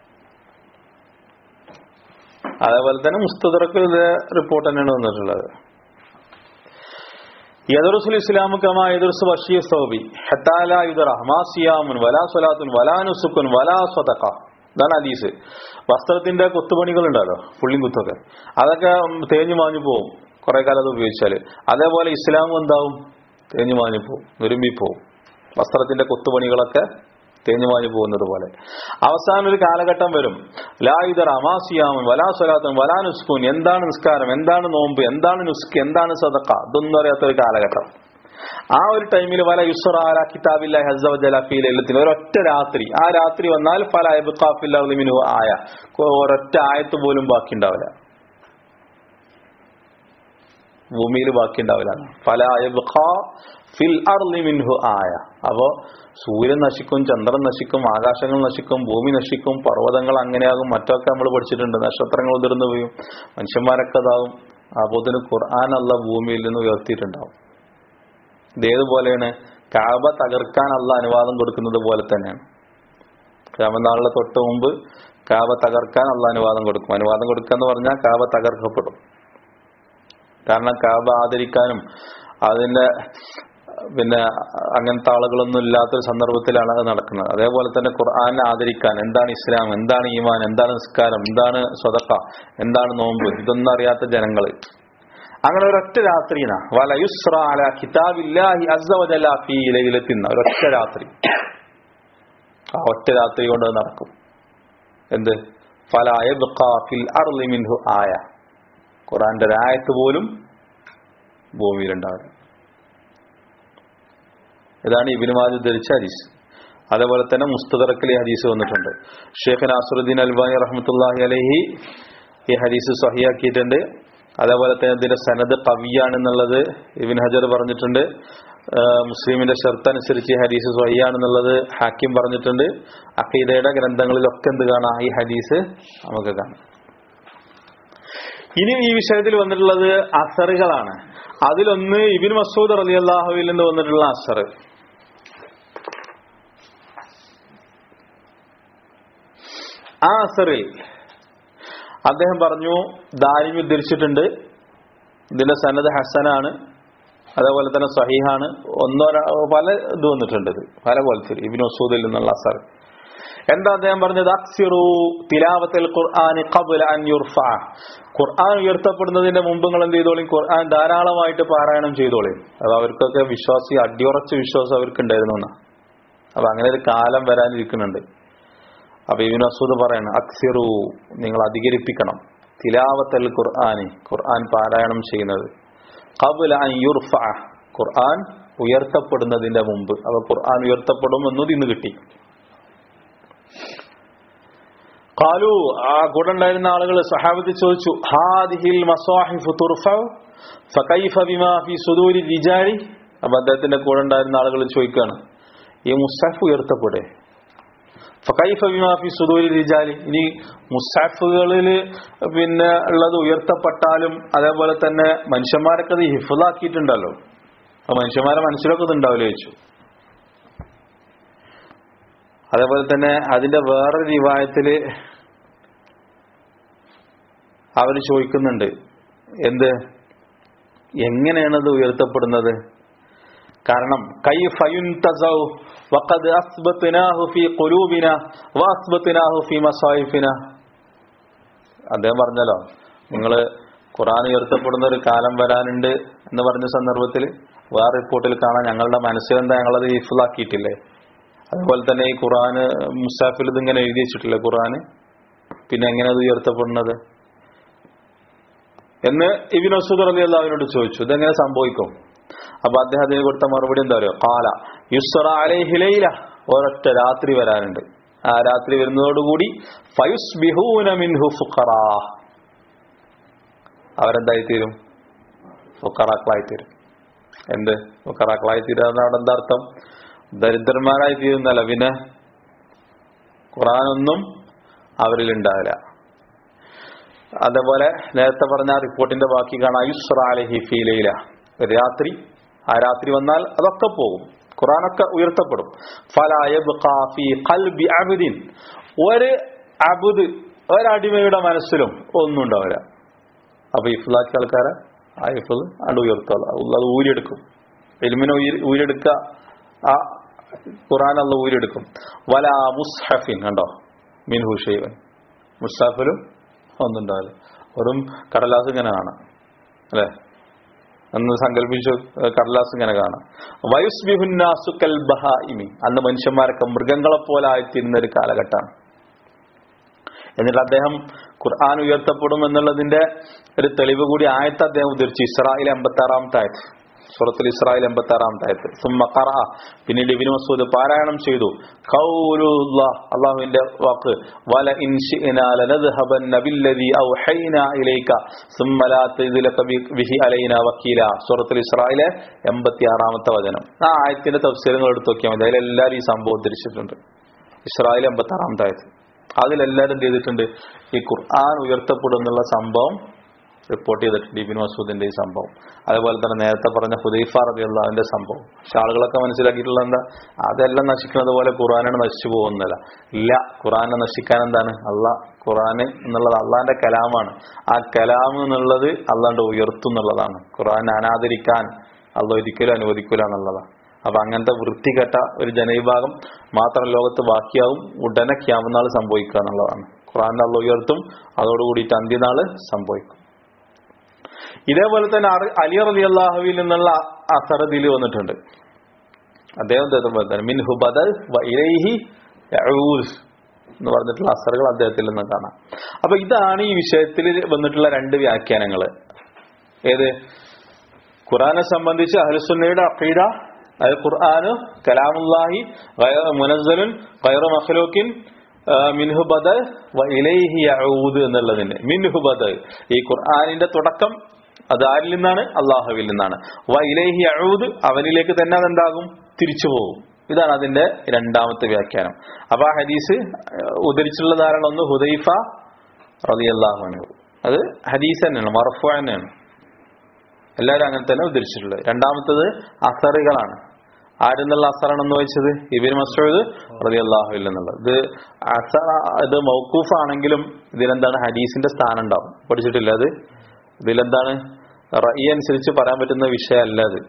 അതേപോലെ തന്നെ മുസ്തദറക്കിൽ റിപ്പോർട്ട് തന്നെയാണ് വന്നിട്ടുള്ളത്. യദറുസുൽ ഇസ്ലാമു കമാ യദറുസു വശിയ സൗബി ഹത്താ ലാ യുദറ മാ സിയാമുൻ വലാ സ്വലാത്തുൻ വലാ നുസുക്കുൻ വലാ സ്വദഖ. ഇതാണ് ഹദീസ്. വസ്ത്രത്തിന്റെ കൊത്തുപണികൾ ഉണ്ടല്ലോ, പുള്ളിയും കുത്തൊക്കെ, അതൊക്കെ തേഞ്ഞു മാഞ്ഞു പോവും കുറെ കാലം അത് ഉപയോഗിച്ചാല്. അതേപോലെ ഇസ്ലാം എന്താവും? തേഞ്ഞു മാഞ്ഞു പോവും, വിരുമ്പി പോവും. വസ്ത്രത്തിന്റെ കൊത്തുപണികളൊക്കെ തേഞ്ഞു മാഞ്ഞു പോകുന്നത് പോലെ അവസാനം ഒരു കാലഘട്ടം വരും. ലാ യുദറ മാ സിയാമുൻ വലാ സ്വലാത്തുൻ വലാ നുസ്കുൻ. എന്താണ് നിസ്കാരം, എന്താണ് നോമ്പ്, എന്താണ് നുസ്ക്, എന്താണ് സദഖ, ഇതൊന്നും അറിയാത്ത ഒരു കാലഘട്ടം. ആ ഒരു ടൈമിൽ വല യുസ്റ അലാ കിതാബില്ലാഹി അസ്സ വജല്ല ഫീ ലൈലത്തിൻ, ഒരൊറ്റ രാത്രി. ആ രാത്രി വന്നാൽ ഫല യബ്ഖാ ഫിൽ അർളി മിൻഹു ആയ, ഒരൊറ്റ ആയത്ത് പോലും ബാക്കി ഉണ്ടാവില്ല, ഭൂമിയിൽ ബാക്കി ഉണ്ടാവില്ല. ഫല യബ്ഖാ ഫിൽ അർളി മിൻഹു ആയ. അപ്പോ സൂര്യൻ നശിക്കും, ചന്ദ്രൻ നശിക്കും, ആകാശങ്ങൾ നശിക്കും, ഭൂമി നശിക്കും, പർവ്വതങ്ങൾ അങ്ങനെയാകും, മറ്റൊക്കെ നമ്മൾ പഠിച്ചിട്ടുണ്ട്. നക്ഷത്രങ്ങൾ ഉതിർന്നു പോയും, മനുഷ്യന്മാരൊക്കെ ഇതാവും. അപ്പോ ഇതിന് ഖുർആൻ അല്ലാഹ് ഭൂമിയിൽ നിന്ന് ഉയർത്തിയിട്ടുണ്ടാവും. ഇതേതുപോലെയാണ് കഅബ തകർക്കാൻ അല്ലാഹ് അനുവാദം കൊടുക്കുന്നത് പോലെ തന്നെയാണ്. ഖിയാമത്ത് നാളിലെ തൊട്ട് മുമ്പ് കഅബ തകർക്കാൻ അല്ലാഹ് അനുവാദം കൊടുക്കും. അനുവാദം കൊടുക്കുക എന്ന് പറഞ്ഞാൽ കഅബ തകർക്കപ്പെടും. കാരണം കഅബ ആദരിക്കാനും അതിന്റെ പിന്നെ അങ്ങനത്തെ ആളുകളൊന്നും ഇല്ലാത്തൊരു സന്ദർഭത്തിലാണ് അത് നടക്കുന്നത്. അതേപോലെ തന്നെ ഖുർആനെ ആദരിക്കാൻ, എന്താണ് ഇസ്ലാം, എന്താണ് ഈമാൻ, എന്താണ് നിസ്കാരം, എന്താണ് സ്വദഖ, എന്താണ് നോമ്പ്, ഇതൊന്നും അറിയാത്ത ജനങ്ങള്, അങ്ങനെ ഒരൊറ്റ രാത്രിന വല യുസ്റ അലാ കിതാബില്ലാഹി അസ്സ വജല്ല ഫീ ലൈലത്തിൻ, ഒരൊറ്റ രാത്രി, ആ ഒറ്റ രാത്രി കൊണ്ട് അത് നടക്കും. എന്ത്? ഫലാ യബ്ഖാ ഫിൽ അർളി മിൻഹു ആയ, ഖുർആന്റെ ഒരു ആയത്ത് പോലും ഭൂമിയിലുണ്ടാവില്ല. ഇതാണ് ഇബ്നു മാജ ധരിച്ച ഹദീസ്. അതേപോലെ തന്നെ മുസ്തദറക്കിൽ ഈ ഹദീസ് വന്നിട്ടുണ്ട്. ഷെയ്ഖ് നാസറുദ്ദീൻ അൽബാനി റഹ്മത്തുള്ളാഹി അലൈഹി ഈ ഹദീസ് സ്വഹിയാക്കിയിട്ടുണ്ട്. അതേപോലെ തന്നെ ഇതിന്റെ സനദ് ഖവിയാണെന്നുള്ളത് ഇബ്നു ഹജർ പറഞ്ഞിട്ടുണ്ട്. മുസ്ലിമിന്റെ ഷർത്ത് അനുസരിച്ച് ഈ ഹദീസ് സ്വഹിയാണെന്നുള്ളത് ഹാക്കിം പറഞ്ഞിട്ടുണ്ട്. അഖീദയുടെ ഗ്രന്ഥങ്ങളിലൊക്കെ എന്ത് കാണാം? ഈ ഹദീസ് നമുക്ക് കാണാം. ഇനി ഈ വിഷയത്തിൽ വന്നിട്ടുള്ളത് അസറുകളാണ്. അതിലൊന്ന് ഇബ്നു മസ്ഊദ് റളിയല്ലാഹുവിൽ നിന്ന് വന്നിട്ടുള്ള അസർ. ആ അസറിൽ അദ്ദേഹം പറഞ്ഞു, ദാരിമി ഉദ്ധരിച്ചിട്ടുണ്ട്, ഇതിന്റെ സനദ് ഹസനാണ്, അതേപോലെ തന്നെ സഹീഹാണ്. ഒന്നോ പല ഇത് വന്നിട്ടുണ്ട്, ഇത് പല പോലത്തെ ഇബ്നു മസ്ഊദിൽ നിന്നുള്ള അസർ. എന്താ അദ്ദേഹം പറഞ്ഞത്? അക്സിറു തിലാവത്തുൽ ഖുർആനി ഖബ്ല അൻ യുർഫഅ, ഖുർആൻ ഉയർത്തപ്പെടുന്നതിന്റെ മുമ്പ് നിങ്ങൾ എന്ത് ചെയ്തോളി? ഖുർആൻ ധാരാളമായിട്ട് പാരായണം ചെയ്തോളി. അത് അവർക്കൊക്കെ വിശ്വാസി അടിയുറച്ച വിശ്വാസം അവർക്ക് ഉണ്ടായിരുന്നു എന്നാ. അപ്പൊ അങ്ങനെ ഒരു കാലം വരാനിരിക്കുന്നുണ്ട്. അപ്പൊ ഇബ്നു മസ്ഊദ് പറയണം, അക്സിറു, നിങ്ങൾ അധികരിപ്പിക്കണം, തിലാവത്തുൽ ഖുർആനി, ഖുർആൻ പാരായണം ചെയ്യുന്നത്, ഖബ്ല അൻ യുർഫഅ, ഖുർആൻ ഉയർത്തപ്പെടുന്നതിന്റെ മുമ്പ്. അപ്പൊ ഖുർആൻ ഉയർത്തപ്പെടും എന്നത് ഇന്ന് കിട്ടി. ഖാലു, ആ കൂടെ ഉണ്ടായിരുന്ന ആളുകൾ സഹാബത്ത് ചോദിച്ചു, ഹാദിഹിൽ മസാഹിഫു തുർഫഉ ഫകൈഫ ബിമാ ഫീ സുദൂരി റിജാലി. അപ്പൊ അദ്ദേഹത്തിന്റെ കൂടെ ഉണ്ടായിരുന്ന ആളുകൾ ചോദിക്കുകയാണ്, ഈ മുസ്ഹഫ് ഉയർത്തപ്പെടേ? ഫകൈഫ ബിമാ ഫീ സുദൂരി റിജാലി, ഇനി മുസ്ഹഫുകളിൽ പിന്നെ ഉള്ളത് ഉയർത്തപ്പെട്ടാലും അതേപോലെ തന്നെ മനുഷ്യന്മാരൊക്കെ അത് ഹിഫ്ളാക്കിയിട്ടുണ്ടല്ലോ, അപ്പൊ മനുഷ്യന്മാരെ മനസ്സിലൊക്കെ ഇത് ഉണ്ടാവില്ല ചോദിച്ചു. അതേപോലെ തന്നെ അതിന്റെ വേറൊരു റിവായത്തില് അവർ ചോദിക്കുന്നുണ്ട്, എന്ത്, എങ്ങനെയാണത് ഉയർത്തപ്പെടുന്നത്? കാരണം കൈഫ യുൻതസൗ വഖദ് അസ്ബത്നാഹു ഫീ ഖുലൂബിനാ വഅസ്ബത്നാഹു ഫീ മസാഹിഫിനാ. അദ്ദേഹം പറഞ്ഞല്ലോ, നിങ്ങള് ഖുർആൻ ഉയർത്തപ്പെടുന്ന ഒരു കാലം വരാനുണ്ട് എന്ന് പറഞ്ഞ സന്ദർഭത്തിൽ വേറെ റിപ്പോർട്ടിൽ കാണാൻ ഞങ്ങളുടെ മനസ്സിലെന്താ, ഞങ്ങളത് ഹിഫ്ളാക്കിയിട്ടില്ലേ? അതുപോലെ തന്നെ ഈ ഖുർആന് മുസാഫിൽ ഇതിങ്ങനെ എഴുതി വെച്ചിട്ടില്ലേ ഖുർആന്, പിന്നെ എങ്ങനെ അത് ഉയർത്തപ്പെടുന്നത് എന്ന് ഇബ്നു മസ്ഊദ് റളിയല്ലാഹു അൻഹുവിനോട് ചോദിച്ചു. ഇതെങ്ങനെ സംഭവിക്കും? അപ്പൊ അദ്ദേഹം അതിന് കൊടുത്ത മറുപടി എന്താ പറയുക? ഖാല യുസ്റ അലൈഹി ലൈല, ഒരൊറ്റ രാത്രി വരാനുണ്ട്. ആ രാത്രി വരുന്നതോടുകൂടി ഫയുസ്ബിഹൂന മിൻഹു ഫുഖറാ, അവരെന്തായി തീരും? ഫുഖറാക്കളായി തീരും. എന്ത് ഫുഖറാക്കളായി തീരുന്ന അവിടെ എന്താ അർത്ഥം? ദരിദ്രന്മാരായി തീരുന്നല്ല, പിന്നെ ഖുർആനൊന്നും അവരിൽ ഉണ്ടാവില്ല. അതേപോലെ നേരത്തെ പറഞ്ഞ റിപ്പോർട്ടിന്റെ ബാക്കി കാണാം, യുസ്റ അലൈഹി ഫീ ലൈല, രാത്രി, ആ രാത്രി വന്നാൽ അതൊക്കെ പോകും, ഖുർആനൊക്കെ ഉയർത്തപ്പെടും. ഫലാ യബ്ഖാ ഫീ ഖൽബി അബ്ദിൻ, ഒരു അബ്ദ്, ഒരടിമയുടെ മനസ്സിലും ഒന്നും ഉണ്ടാവില്ല. അപ്പൊ ഇഫ്ലാക്കിയ ആൾക്കാരെ ആ ഇഫ്ൽ അത് ഉയർത്തുക, അത് ഊരിയെടുക്കും. ഇൽമിനെ ഊരിയെടുക്കുക, ആ ഖുർആൻ അല്ല ഊരിയെടുക്കും. വലാ മുസ്ഹഫിൻ, കണ്ടോ, മിൻഹു ഷൈഅൻ, മുസ്ഹഫിലും ഒന്നും ഉണ്ടാവില്ല, വെറും കടലാസ് ഇങ്ങനെ കാണാം അല്ലെ, എന്ന് സങ്കല്പിച്ചു, കടലാസ് ഇങ്ങനെ കാണാം. വയുസ്ബിഹുന്നാസു കൽ ബഹായിമി, അന്ന് മനുഷ്യന്മാരൊക്കെ മൃഗങ്ങളെ പോലെ ആയിത്തീരുന്ന ഒരു കാലഘട്ടമാണ്. എന്നിട്ട് അദ്ദേഹം ഖുർആൻ ഉയർത്തപ്പെടും എന്നുള്ളതിന്റെ ഒരു തെളിവ് കൂടി ആയത്ത് അദ്ദേഹം ഉദ്ധരിച്ചു. ഇസ്രായേൽ എൺപത്തി ആറാമത്തെ ആയത്ത്, സൂറത്തുൽ ഇസ്രായേൽ എൺപത്തി ആറാമത്തെ ആയത്ത്. സുമ്മ ഖറഅ, പിന്നീട് ഇബ്നു മസ്ഊദ് പാരായണം ചെയ്തു, ഖൗലുല്ലാഹ്, അല്ലാഹുവിന്റെ വാക്ക്, വല ഇൻ ശിഅനാ ലനദ്ഹബന്ന ബില്ലദീ ഔഹൈനാ ഇലൈക സുമ്മ ലാ തജിദു ലക ബിഹി അലൈനാ വക്കീല. സൂറത്തുൽ ഇസ്രായേൽ എൺപത്തി ആറാമത്തെ വചനം. ആ ആയത്തിന്റെ തഫ്സീറുകൾ എടുത്ത് നോക്കിയാൽ മതി, അതിലെല്ലാവരും ഈ സംഭവം ഉദ്ധരിച്ചിട്ടുണ്ട്. ഇസ്രായേൽ എൺപത്തി ആറാമത്തെ ആയത്ത്, അതിലെല്ലാവരും എന്ത് ചെയ്തിട്ടുണ്ട്? ഈ ഖുർആൻ ഉയർത്തപ്പെടുന്നുള്ള സംഭവം റിപ്പോർട്ട് ചെയ്തിട്ടുണ്ട്, ഇബ്നു മസ്ഊദിന്റെ ഈ സംഭവം. അതുപോലെ തന്നെ നേരത്തെ പറഞ്ഞ ഹുദൈഫ റളിയല്ലാഹുവിന്റെ സംഭവം. പക്ഷെ ആളുകളൊക്കെ മനസ്സിലാക്കിയിട്ടുള്ള എന്താ, അതെല്ലാം നശിക്കുന്നത് പോലെ ഖുർആനാണ് നശിച്ചു പോകുന്നില്ല. ഇല്ല, ഖുർആനെ നശിക്കാൻ എന്താണ്? അള്ളാഹ്, ഖുർആൻ എന്നുള്ളത് അള്ളാന്റെ കലാമാണ്. ആ കലാം എന്നുള്ളത് അള്ളാന്റെ ഉയർത്തും എന്നുള്ളതാണ്. ഖുർആനെ അനാദരിക്കാൻ അള്ളാഹ് ഒരിക്കലും അനുവദിക്കൂല എന്നുള്ളതാണ്. അപ്പൊ അങ്ങനത്തെ വൃത്തികെട്ട ഒരു ജനവിഭാഗം മാത്രം ലോകത്ത് ബാക്കിയാവും. ഉടനെ ഖിയാമത്ത് നാൾ സംഭവിക്കുക എന്നുള്ളതാണ്. ഖുർആൻ അള്ളാഹ് ഉയർത്തും, അതോടുകൂടിയിട്ട് അന്ത്യനാള് സംഭവിക്കും. ഇതേപോലെ തന്നെ അലി റളിയല്ലാഹുവിൽ നിന്നുള്ള അസർ ഇതിൽ വന്നിട്ടുണ്ട്. അദ്ദേഹം മിൻഹു ബദൽ വ ഇലൈഹി യഊദ് എന്ന് പറഞ്ഞിട്ടുള്ള അസറുകൾ അദ്ദേഹത്തിൽ നിന്ന് കാണാം. അപ്പൊ ഇതാണ് ഈ വിഷയത്തിൽ വന്നിട്ടുള്ള രണ്ട് വ്യാഖ്യാനങ്ങള്. ഏത്? ഖുർആനെ സംബന്ധിച്ച് അഹ്ലുസുന്നയുടെ അഖീദ, അതായത് ഖുർആന് കലാമുല്ലാഹി മുനസ്സലുൻ ഗൈറു മഖ്ലൂഖിൻ മിൻഹു ബദൽ വ ഇലൈഹി യഊദ് എന്നുള്ളതിന് മിൻഹു ബദൽ, ഈ ഖുർആനിന്റെ തുടക്കം അത് ആരിൽ നിന്നാണ്? അള്ളാഹുവിൽ നിന്നാണ്. വ ഇലൈഹി യഊദ്, അവനിലേക്ക് തന്നെ അതെന്താകും? തിരിച്ചു പോകും. ഇതാണ് അതിന്റെ രണ്ടാമത്തെ വ്യാഖ്യാനം. അപ്പൊ ആ ഹദീസ് ഉദ്ധരിച്ചുള്ള ധാരാളം ഒന്ന് ഹുദൈഫ റളിയല്ലാഹു അൻഹു, അത് ഹദീസ് തന്നെയാണ്, മർഫൂ തന്നെയാണ്, എല്ലാവരും അങ്ങനെ തന്നെ ഉദ്ധരിച്ചിട്ടുള്ളത്. രണ്ടാമത്തത് അസറുകളാണ്. ആരെന്നുള്ള അസറാണെന്ന് വെച്ചത്? ഇബ്നു മസ്ഊദ് റളിയല്ലാഹു അൻഹു എന്നുള്ളത്. ഇത് അസറ, ഇത് മൗഖൂഫ് ആണെങ്കിലും ഇതിലെന്താണ്? ഹദീസിന്റെ സ്ഥാനം ഉണ്ടാവും. പഠിച്ചിട്ടില്ല അത്? ഇതിലെന്താണ്? റഅയ് അനുസരിച്ച് പറയാൻ പറ്റുന്ന വിഷയമല്ല അത്,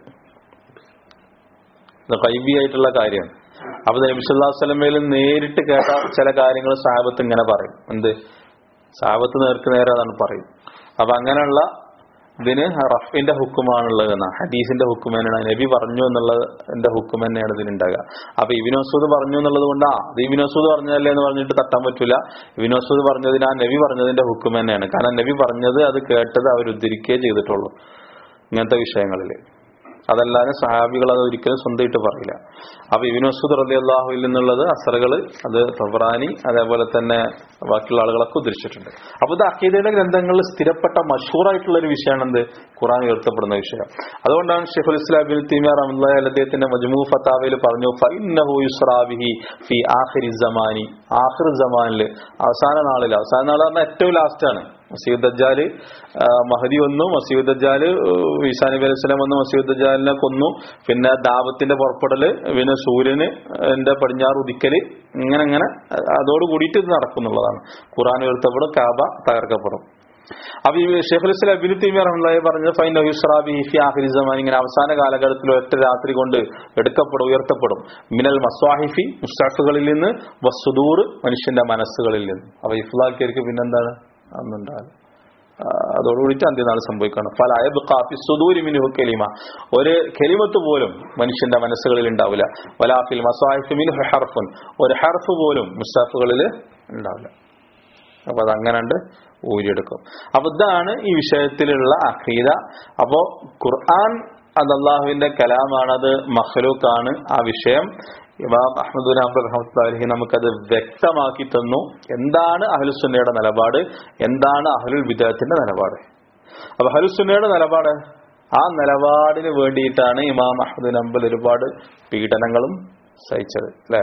ഖൈബി ആയിട്ടുള്ള കാര്യമാണ്. അപ്പൊ നബി സല്ലല്ലാഹു അലൈഹി വസല്ലമയിൽ നേരിട്ട് കേട്ട ചില കാര്യങ്ങൾ സഹാബത്ത് ഇങ്ങനെ പറയും. എന്ത്? സഹാബത്ത് നേർക്ക് നേരെ അതാണ് പറയും. അപ്പൊ അങ്ങനെയുള്ള ഇതിന് റഫിന്റെ ഹുക്കുമാണുള്ളത് എന്നാ, ഹദീസിന്റെ ഹുക്കും തന്നെയാണ്. നബി പറഞ്ഞു എന്നുള്ളതിന്റെ ഹുക്കും തന്നെയാണ് ഇതിനുണ്ടാകുക. അപ്പൊ ഇബ്നു മസ്ഊദ് പറഞ്ഞു എന്നുള്ളത് കൊണ്ടാ അത് ഇബ്നു മസ്ഊദ് പറഞ്ഞതല്ലേ എന്ന് പറഞ്ഞിട്ട് തട്ടാൻ പറ്റൂല. ഇബ്നു മസ്ഊദ് പറഞ്ഞതിന് ആ നബി പറഞ്ഞതിന്റെ ഹുക്കും തന്നെയാണ്. കാരണം നബി പറഞ്ഞത് അത് കേട്ടത് അവർ ഉദ്ധരിക്കുകയേ ചെയ്തിട്ടുള്ളൂ ഇങ്ങനത്തെ വിഷയങ്ങളിൽ. അതല്ലാതെ സഹാബികൾ അത് ഒരിക്കലും സ്വന്തമായിട്ട് പറയില്ല. അപ്പൊ ഇബ്നു മസ്ഊദ് റളിയല്ലാഹു അൻഹു എന്നുള്ളത് അസറുകൾ അത് തബ്റാനി അതേപോലെ തന്നെ ബാക്കിയുള്ള ആളുകളൊക്കെ ഉദ്ധരിച്ചിട്ടുണ്ട്. അപ്പൊ ഇത് അഖീദയുടെ ഗ്രന്ഥങ്ങളിൽ സ്ഥിരപ്പെട്ട മഷൂറായിട്ടുള്ള ഒരു വിഷയമാണ് എന്ത്? ഖുർആൻ ഉയർത്തപ്പെടുന്ന വിഷയം. അതുകൊണ്ടാണ് ശൈഖുൽ ഇസ്ലാം ഇബ്നു തൈമിയ്യ റഹ്മത്തുള്ളാഹി അലൈഹി അദ്ദേഹത്തിന്റെ മജ്മൂ ഫതാവയിൽ പറഞ്ഞു, ഫഇന്നഹു യുസ്റാ ബിഹി ഫി ആഖിരി സമാനി, ആഖിർ സമാനിൽ, അവസാന നാളിൽ, അവസാന നാൾ പറഞ്ഞാൽ ഏറ്റവും ലാസ്റ്റ് ആണ്. മസീഹ് ദജ്ജാൽ മഹദി വന്നു, മസീഹ് ദജ്ജാൽ ഈസാ നബി അലൈഹി സ്വലാം വന്നു, മസീഹ് ദജ്ജാലിനെ കൊന്നു, പിന്നെ ദാവത്തിന്റെ പുറപ്പെടല്, പിന്നെ സൂര്യന് എന്റെ പടിഞ്ഞാറ് ഉദിക്കല്, ഇങ്ങനെ ഇങ്ങനെ അതോട് കൂടിയിട്ട് ഇത് നടക്കുന്നുള്ളതാണ്. ഖുർആൻ ഉയർത്തപ്പെടും, കാബ തകർക്കപ്പെടും. അപ്പൊ ഈ ശൈഖുൽ ഇസ്ലാം ഇബ്നു തൈമിയ്യ റഹ്മത്തുള്ളാഹി പറഞ്ഞത് ഫൈന യുസ്റാ ബിഹി ഫി ആഖിരി സമാൻ, ഇങ്ങനെ അവസാന കാലഘട്ടത്തിൽ ഒറ്റ രാത്രി കൊണ്ട് എടുക്കപ്പെടും, ഉയർത്തപ്പെടും. മിനൽ മസ്വാഹിഫി, മുസ്ഹഫുകളിൽ നിന്ന്, വസ്സുദൂർ, മനുഷ്യന്റെ മനസ്സുകളിൽ നിന്ന്. അപ്പൊ ഇഫ്ലാക്കിയർക്ക് പിന്നെന്താണ്? അന്നുണ്ടാകും. അതോടുകൂടിയിട്ട് അന്ത്യനാൾ സംഭവിക്കണം. ഫല യബ്ഖാ ഫി സുദൂരി മിൻഹു കലിമ, ഒരു കലിമത്ത് പോലും മനുഷ്യന്റെ മനസ്സുകളിൽ ഉണ്ടാവില്ല. വലാ ഫിൽ മസാഹിഫി മിൻഹു ഹർഫുൻ, ഒരു ഹർഫ് പോലും മുസ്ഹഫുകളിൽ ഉണ്ടാവില്ല. അപ്പൊ അതങ്ങനെണ്ട് ഊരിയെടുക്കും. അപ്പൊ ഇതാണ് ഈ വിഷയത്തിലുള്ള അഖീദ. അപ്പോ ഖുർആൻ അത് അള്ളാഹുവിന്റെ കലാമാണ്, അത് മഖ്ലൂഖാണ്. ആ വിഷയം ഇമാം അഹ്മദ് ബിൻ ഹംബൽ റഹ്മത്തുള്ളാഹി അലൈഹി നമുക്കത് വ്യക്തമാക്കി തന്നു. എന്താണ് അഹ്ലുസുന്നയുടെ നിലപാട്, എന്താണ് അഹ്ലുൽ ബിദ്അത്തിന്റെ നിലപാട്. അപ്പൊ അഹ്ലുസുന്നയുടെ നിലപാട്, ആ നിലപാടിന് വേണ്ടിയിട്ടാണ് ഇമാം അഹ്മദ് ബിൻ ഹംബൽ ഒരുപാട് പീഡനങ്ങളും സഹിച്ചത്, അല്ലെ?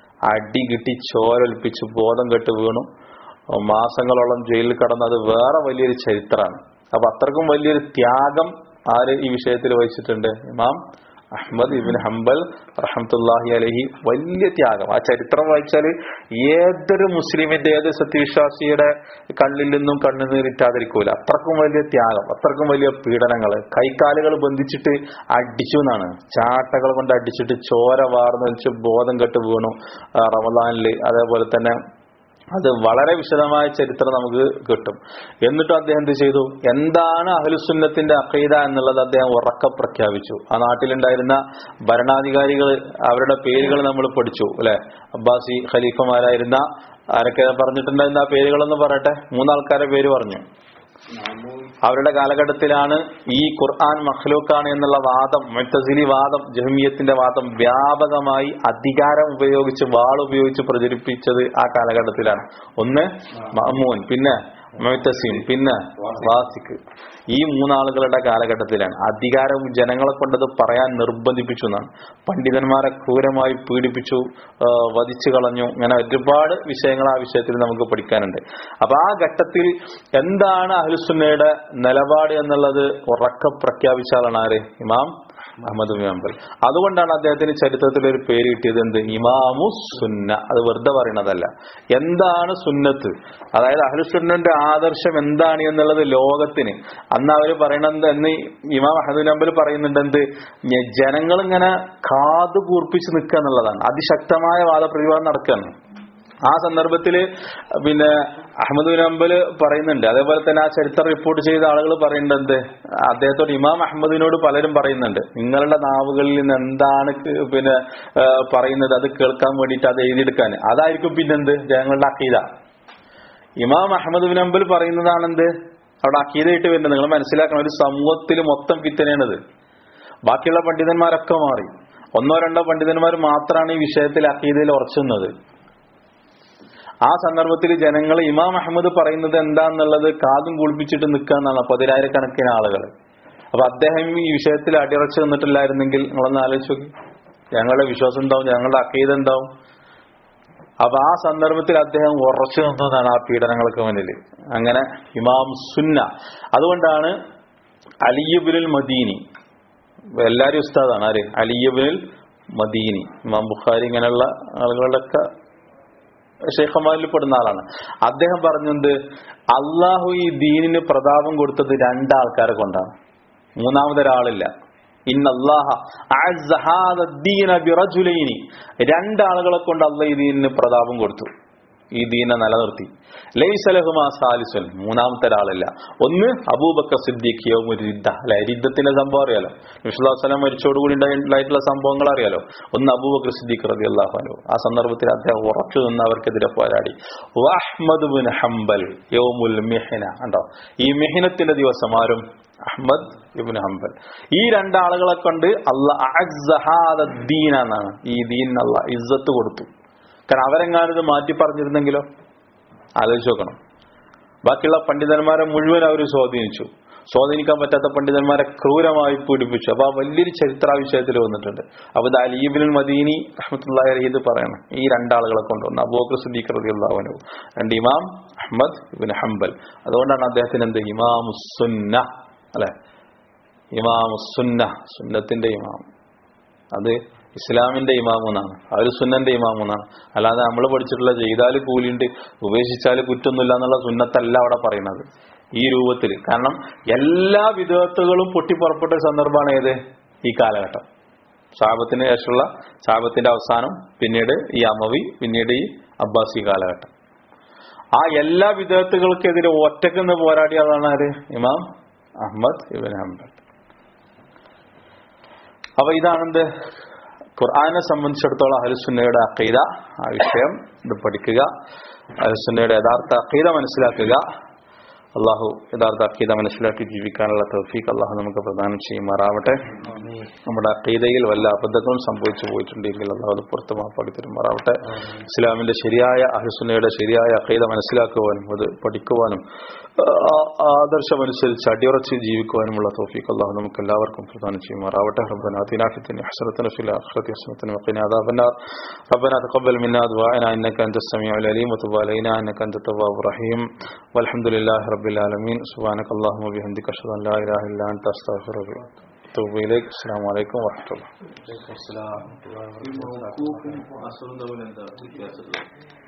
അടി കിട്ടി, ചോരൊലിപ്പിച്ച് ബോധം കെട്ട് വീണു, മാസങ്ങളോളം ജയിലിൽ കടന്നത് വേറെ വലിയൊരു ചരിത്രമാണ്. അപ്പൊ അത്രക്കും വലിയൊരു ത്യാഗം ആര് ഈ വിഷയത്തിൽ വഹിച്ചിട്ടുണ്ട്? ഇമാം അഹ്മദ് ഇബ്നു ഹംബൽ റഹ്മത്തുള്ളാഹി അലൈഹി. വലിയ ത്യാഗം. ആ ചരിത്രം വായിച്ചാൽ ഏതൊരു മുസ്ലിമിന്റെ, ഏത് സത്യവിശ്വാസിയുടെ കണ്ണിൽ നിന്നും കണ്ണുനീരിട്ടാതിരിക്കൂല. അത്രക്കും വലിയ ത്യാഗം, അത്രക്കും വലിയ പീഡനങ്ങൾ. കൈക്കാലുകൾ ബന്ധിച്ചിട്ട് അടിച്ചു എന്നാണ്, ചാട്ടകൾ കൊണ്ട് അടിച്ചിട്ട് ചോര വാർന്നു വെച്ച് ബോധം കെട്ട് വീണു റമദാനില്. അതേപോലെ തന്നെ അത് വളരെ വിശദമായ ചരിത്രം നമുക്ക് കിട്ടും. എന്നിട്ടും അദ്ദേഹം എന്ത് ചെയ്തു? എന്താണ് അഹ്ലുസുന്നത്തിന്റെ അഖീദ എന്നുള്ളത് അദ്ദേഹം ഉറക്കെ പ്രഖ്യാപിച്ചു. ആ നാട്ടിലുണ്ടായിരുന്ന ഭരണാധികാരികൾ, അവരുടെ പേരുകൾ നമ്മൾ പഠിച്ചു, അല്ലെ? അബ്ബാസി ഖലീഫമാരായിരുന്ന ആരൊക്കെ പറഞ്ഞിട്ടുണ്ടായിരുന്ന ആ പേരുകളൊന്ന് പറയട്ടെ. മൂന്നാൾക്കാരുടെ പേര് പറഞ്ഞു. അവരുടെ കാലഘട്ടത്തിലാണ് ഈ ഖുർആൻ മഖ്ലൂഖാണ് എന്നുള്ള വാദം, മുഅ്തസിലി വാദം, ജഹ്മിയത്തിന്റെ വാദം വ്യാപകമായി അധികാരം ഉപയോഗിച്ച്, വാൾ ഉപയോഗിച്ച് പ്രചരിപ്പിച്ചത് ആ കാലഘട്ടത്തിലാണ്. ഒന്ന് മഅ്മൂൻ, പിന്നെ മുഅ്തസിം, പിന്നെ വാസിഖ്. ഈ മൂന്നാളുകളുടെ കാലഘട്ടത്തിലാണ് അധികാരം ജനങ്ങളെ കൊണ്ടത് പറയാൻ നിർബന്ധിപ്പിച്ചു എന്നാണ്. പണ്ഡിതന്മാരെ ക്രൂരമായി പീഡിപ്പിച്ചു, വധിച്ചു കളഞ്ഞു. അങ്ങനെ ഒരുപാട് വിഷയങ്ങൾ ആ വിഷയത്തിൽ നമുക്ക് പഠിക്കാനുണ്ട്. അപ്പൊ ആ ഘട്ടത്തിൽ എന്താണ് അഹ്ലുസുന്നയുടെ നിലപാട് എന്നുള്ളത് ഉറക്കെ പ്രഖ്യാപിച്ച ആളാണ് ആര്? ഇമാം അഹ്മദ് ബിൻ ഹംബൽ. അതുകൊണ്ടാണ് അദ്ദേഹത്തിന് ചരിത്രത്തിൽ ഒരു പേര് കിട്ടിയത്, എന്ത്? ഇമാമു സുന്ന. അത് വെറുതെ പറയണതല്ല. എന്താണ് സുന്നത്ത്, അതായത് അഹ്ലുസുന്നന്റെ ആദർശം എന്താണ് എന്നുള്ളത് ലോകത്തിന് അന്ന് അവര് പറയണത് എന്ന് ഇമാം അഹ്മദ് ബിൻ ഹംബൽ പറയുന്നുണ്ട്. എന്ത്? ജനങ്ങൾ ഇങ്ങനെ കാതു കൂർപ്പിച്ച് നിൽക്കുക എന്നുള്ളതാണ്. അതിശക്തമായ വാദപ്രതിവാദം നടക്കുകയാണ്. ആ സന്ദർഭത്തില് പിന്നെ അഹ്മദ് ബിൻ ഹംബൽ പറയുന്നുണ്ട്, അതേപോലെ തന്നെ ആ ചരിത്രം റിപ്പോർട്ട് ചെയ്ത ആളുകൾ പറയുന്നുണ്ട്, അദ്ദേഹത്തോട് ഇമാം അഹ്മദിനോട് പലരും പറയുന്നുണ്ട്, നിങ്ങളുടെ നാവുകളിൽ നിന്ന് എന്താണ് പിന്നെ പറയുന്നത് അത് കേൾക്കാൻ വേണ്ടിയിട്ട് അത് എഴുതിയെടുക്കാൻ, അതായിരിക്കും പിന്നെന്ത് ജനങ്ങളുടെ അഖീദ. ഇമാം അഹ്മദ് ബിൻ ഹംബൽ പറയുന്നതാണെന്ത് അവിടെ അഖീദയായിട്ട് വരുന്നത്. നിങ്ങൾ മനസ്സിലാക്കണം, ഒരു സമൂഹത്തിൽ മൊത്തം ഫിത്തനയാണത്. ബാക്കിയുള്ള പണ്ഡിതന്മാരൊക്കെ മാറി, ഒന്നോ രണ്ടോ പണ്ഡിതന്മാർ മാത്രമാണ് ഈ വിഷയത്തിൽ അഖീദയിൽ ഉറച്ചുന്നത്. ആ സന്ദർഭത്തിൽ ജനങ്ങൾ ഇമാം അഹമ്മദ് പറയുന്നത് എന്താന്നുള്ളത് കാതും കുളിപ്പിച്ചിട്ട് നിൽക്കാന്നാണ് പതിനായിരക്കണക്കിന് ആളുകൾ. അപ്പൊ അദ്ദേഹം ഈ വിഷയത്തിൽ അടിയുറച്ചു നിന്നിട്ടില്ലായിരുന്നെങ്കിൽ നിങ്ങളൊന്ന് ആലോചിച്ച് നോക്കി, ഞങ്ങളുടെ വിശ്വാസം എന്താവും, ഞങ്ങളുടെ അഖീദ എന്താവും. അപ്പൊ ആ സന്ദർഭത്തിൽ അദ്ദേഹം ഉറച്ചു നിന്നതാണ് ആ പീഡനങ്ങൾക്ക് മുന്നിൽ. അങ്ങനെ ഇമാം സുന്ന. അതുകൊണ്ടാണ് അലിയുബ്നുൽ മദീനി, എല്ലാരും ഉസ്താദാണ് ആര്, അലിയുബ്നുൽ മദീനി. ഇമാം ബുഖാരി ഇങ്ങനെയുള്ള ആളുകളുടെയൊക്കെ ഷെയ്ഖന്മാരിൽ പെടുന്ന ആളാണ്. അദ്ദേഹം പറഞ്ഞത് അള്ളാഹു ഈ ദീനിന് പ്രതാപം കൊടുത്തത് രണ്ടാൾക്കാരെ കൊണ്ടാണ്, മൂന്നാമതൊരാളില്ല. ഇന്നല്ലാഹ അഅസ്സ ഹാദ ദീന ബിറജുലൈനി, രണ്ടാളുകളെ കൊണ്ട് അള്ളാഹ് ഈ ദീനിന് പ്രതാപം കൊടുത്തു, ഈ ദീനെ നിലനിർത്തി. ലൈസ ലഹുമാ സാലിസുൻ, മൂന്നാമത്തെ ഒരാളില്ല. ഒന്ന് അബൂബക്കർ സിദ്ദീഖ് യൗമുർ റിദ്ദ, അല്ലെ, റിദ്ദത്തിന്റെ സംഭവം അറിയാലോ, നബി സല്ലല്ലാഹു അലൈഹി വസല്ലം മരിച്ചോടുകൂടി ഉണ്ടായിട്ടുള്ള സംഭവങ്ങൾ അറിയാലോ. ഒന്ന് അബൂബക്കർ സിദ്ദീഖ് റളിയല്ലാഹു അൻഹു, ആ സന്ദർഭത്തിൽ അദ്ദേഹം ഉറച്ചു നിന്ന് അവർക്കെതിരെ പോരാടി. അഹ്മദ് ബിൻ ഹംബൽ യൗമുൽ മിഹ്ന, ഉണ്ടോ, ഈ മിഹ്നത്തിന്റെ ദിവസം ആരും അഹ്മദ് ഇബ്നു ഹംബൽ. ഈ രണ്ടാളുകളെ കൊണ്ട് അല്ലാഹ് അഅസ്സ ഹാദ ദീന എന്നാണ്, ഈ ദീനിന് അല്ലാഹ് ഇസ്സത്ത് കൊടുത്തു. കാരണം അവരെങ്ങാനും ഇത് മാറ്റി പറഞ്ഞിരുന്നെങ്കിലോ, ആലോചിച്ച് നോക്കണം. ബാക്കിയുള്ള പണ്ഡിതന്മാരെ മുഴുവൻ അവർ സ്വാധീനിച്ചു, സ്വാധീനിക്കാൻ പറ്റാത്ത പണ്ഡിതന്മാരെ ക്രൂരമായി പീഡിപ്പിച്ചു. അപ്പൊ ആ വലിയൊരു ചരിത്ര വിഷയത്തിൽ വന്നിട്ടുണ്ട്. അപ്പൊ ഇത് അലി ഇബ്നുൽ മദീനി റഹ്മത്തുള്ളാഹി അലൈഹി ഇത് പറയണം, ഈ രണ്ടാളുകളെ കൊണ്ടുവന്ന അബൂബക്കർ സിദ്ദീഖ് റളിയല്ലാഹു അൻഹു, രണ്ട് ഇമാം അഹ്മദ് ഇബ്നു ഹംബൽ. അതുകൊണ്ടാണ് അദ്ദേഹത്തിന് എന്ത് ഇമാമുസ്സുന്ന, അല്ലെ, ഇമാമുസ്സുന്ന, സുന്നത്തിന്റെ ഇമാം. അത് ഇസ്ലാമിന്റെ ഇമാമെന്നാണ്, അവര് സുന്നന്റെ ഇമാമെന്നാണ്. അല്ലാതെ നമ്മൾ പഠിച്ചിട്ടുള്ള ചെയ്താല് കൂലിണ്ട് ഉപേക്ഷിച്ചാല് കുറ്റൊന്നുമില്ല എന്നുള്ള സുന്നത്തല്ല അവിടെ പറയുന്നത് ഈ രൂപത്തിൽ. കാരണം എല്ലാ വിധത്തുകളും പൊട്ടിപ്പുറപ്പെട്ട സന്ദർഭമാണ് ഏത്, ഈ കാലഘട്ടം. സഹാബത്തിന് ശേഷമുള്ള, സഹാബത്തിന്റെ അവസാനം, പിന്നീട് ഈ അമവി, പിന്നീട് ഈ അബ്ബാസി കാലഘട്ടം. ആ എല്ലാ വിധത്തുകൾക്കെതിരെ ഒറ്റക്കെന്ന് പോരാടിയതാണ് ആര്, ഇമാം അഹ്മദ് ഇബ്നു ഹംബൽ. അപ്പൊ ഇതാണെന്ത് ഖുർആനെ സംബന്ധിച്ചിടത്തോളം അഹ്ലുസുന്നയുടെ അഖീദ. ആ വിഷയം ഇത് പഠിക്കുക, അഹ്ലുസുന്നയുടെ യഥാർത്ഥ അഖീദ മനസ്സിലാക്കുക. അള്ളാഹു യഥാർത്ഥ അഖീദ മനസ്സിലാക്കി ജീവിക്കാനുള്ള തൗഫീഖ് അള്ളാഹു നമുക്ക് പ്രദാനം ചെയ്യുമാറാവട്ടെ. നമ്മുടെ അഖീദയിൽ വല്ല അബദ്ധങ്ങളും സംഭവിച്ചു പോയിട്ടുണ്ടെങ്കിൽ അള്ളാഹു അത് പുറത്ത് മാപ്പാടി തരുമാറാവട്ടെ. ഇസ്ലാമിന്റെ ശരിയായ അഹ്ലുസുന്നയുടെ ശരിയായ അഖീദ മനസ്സിലാക്കുവാനും അത് പഠിക്കുവാനും ആദർശമനുസരിച്ച് അടിയുറച്ച് ജീവിക്കുവാനുമുള്ള തൗഫീഖ് അള്ളാഹു നമുക്ക് എല്ലാവർക്കും പ്രദാനം ചെയ്യുമാറാവട്ടെ. റബ്ബനാ ആതിനാ ഫിദ്ദുനിയ ഹസനത്തൻ വഫിൽ ആഖിറതി ഹസനത്തൻ വഖിനാ അദാബന്നാർ. റബ്ബനാ തഖബ്ബൽ മിന്നാ ദുആഅനാ ഇന്നക അൻതസ് സമീഉൽ അലീം വതുബ് അലൈനാ ഇന്നക അൻതത് തവ്വാബുർ റഹീം. വൽഹംദുലില്ലാഹി റബ്ബിൽ ആലമീൻ. സുബ്ഹാനകല്ലാഹുമ്മ വബിഹംദിക അഷ്ഹദു അൻ ലാ ഇലാഹ ഇല്ലാ അൻത അസ്തഗ്ഫിറുക വ അത്തൂബു ഇലൈക്. അസ്സലാമു അലൈക്കും വറഹ്മത്തുള്ളാഹി.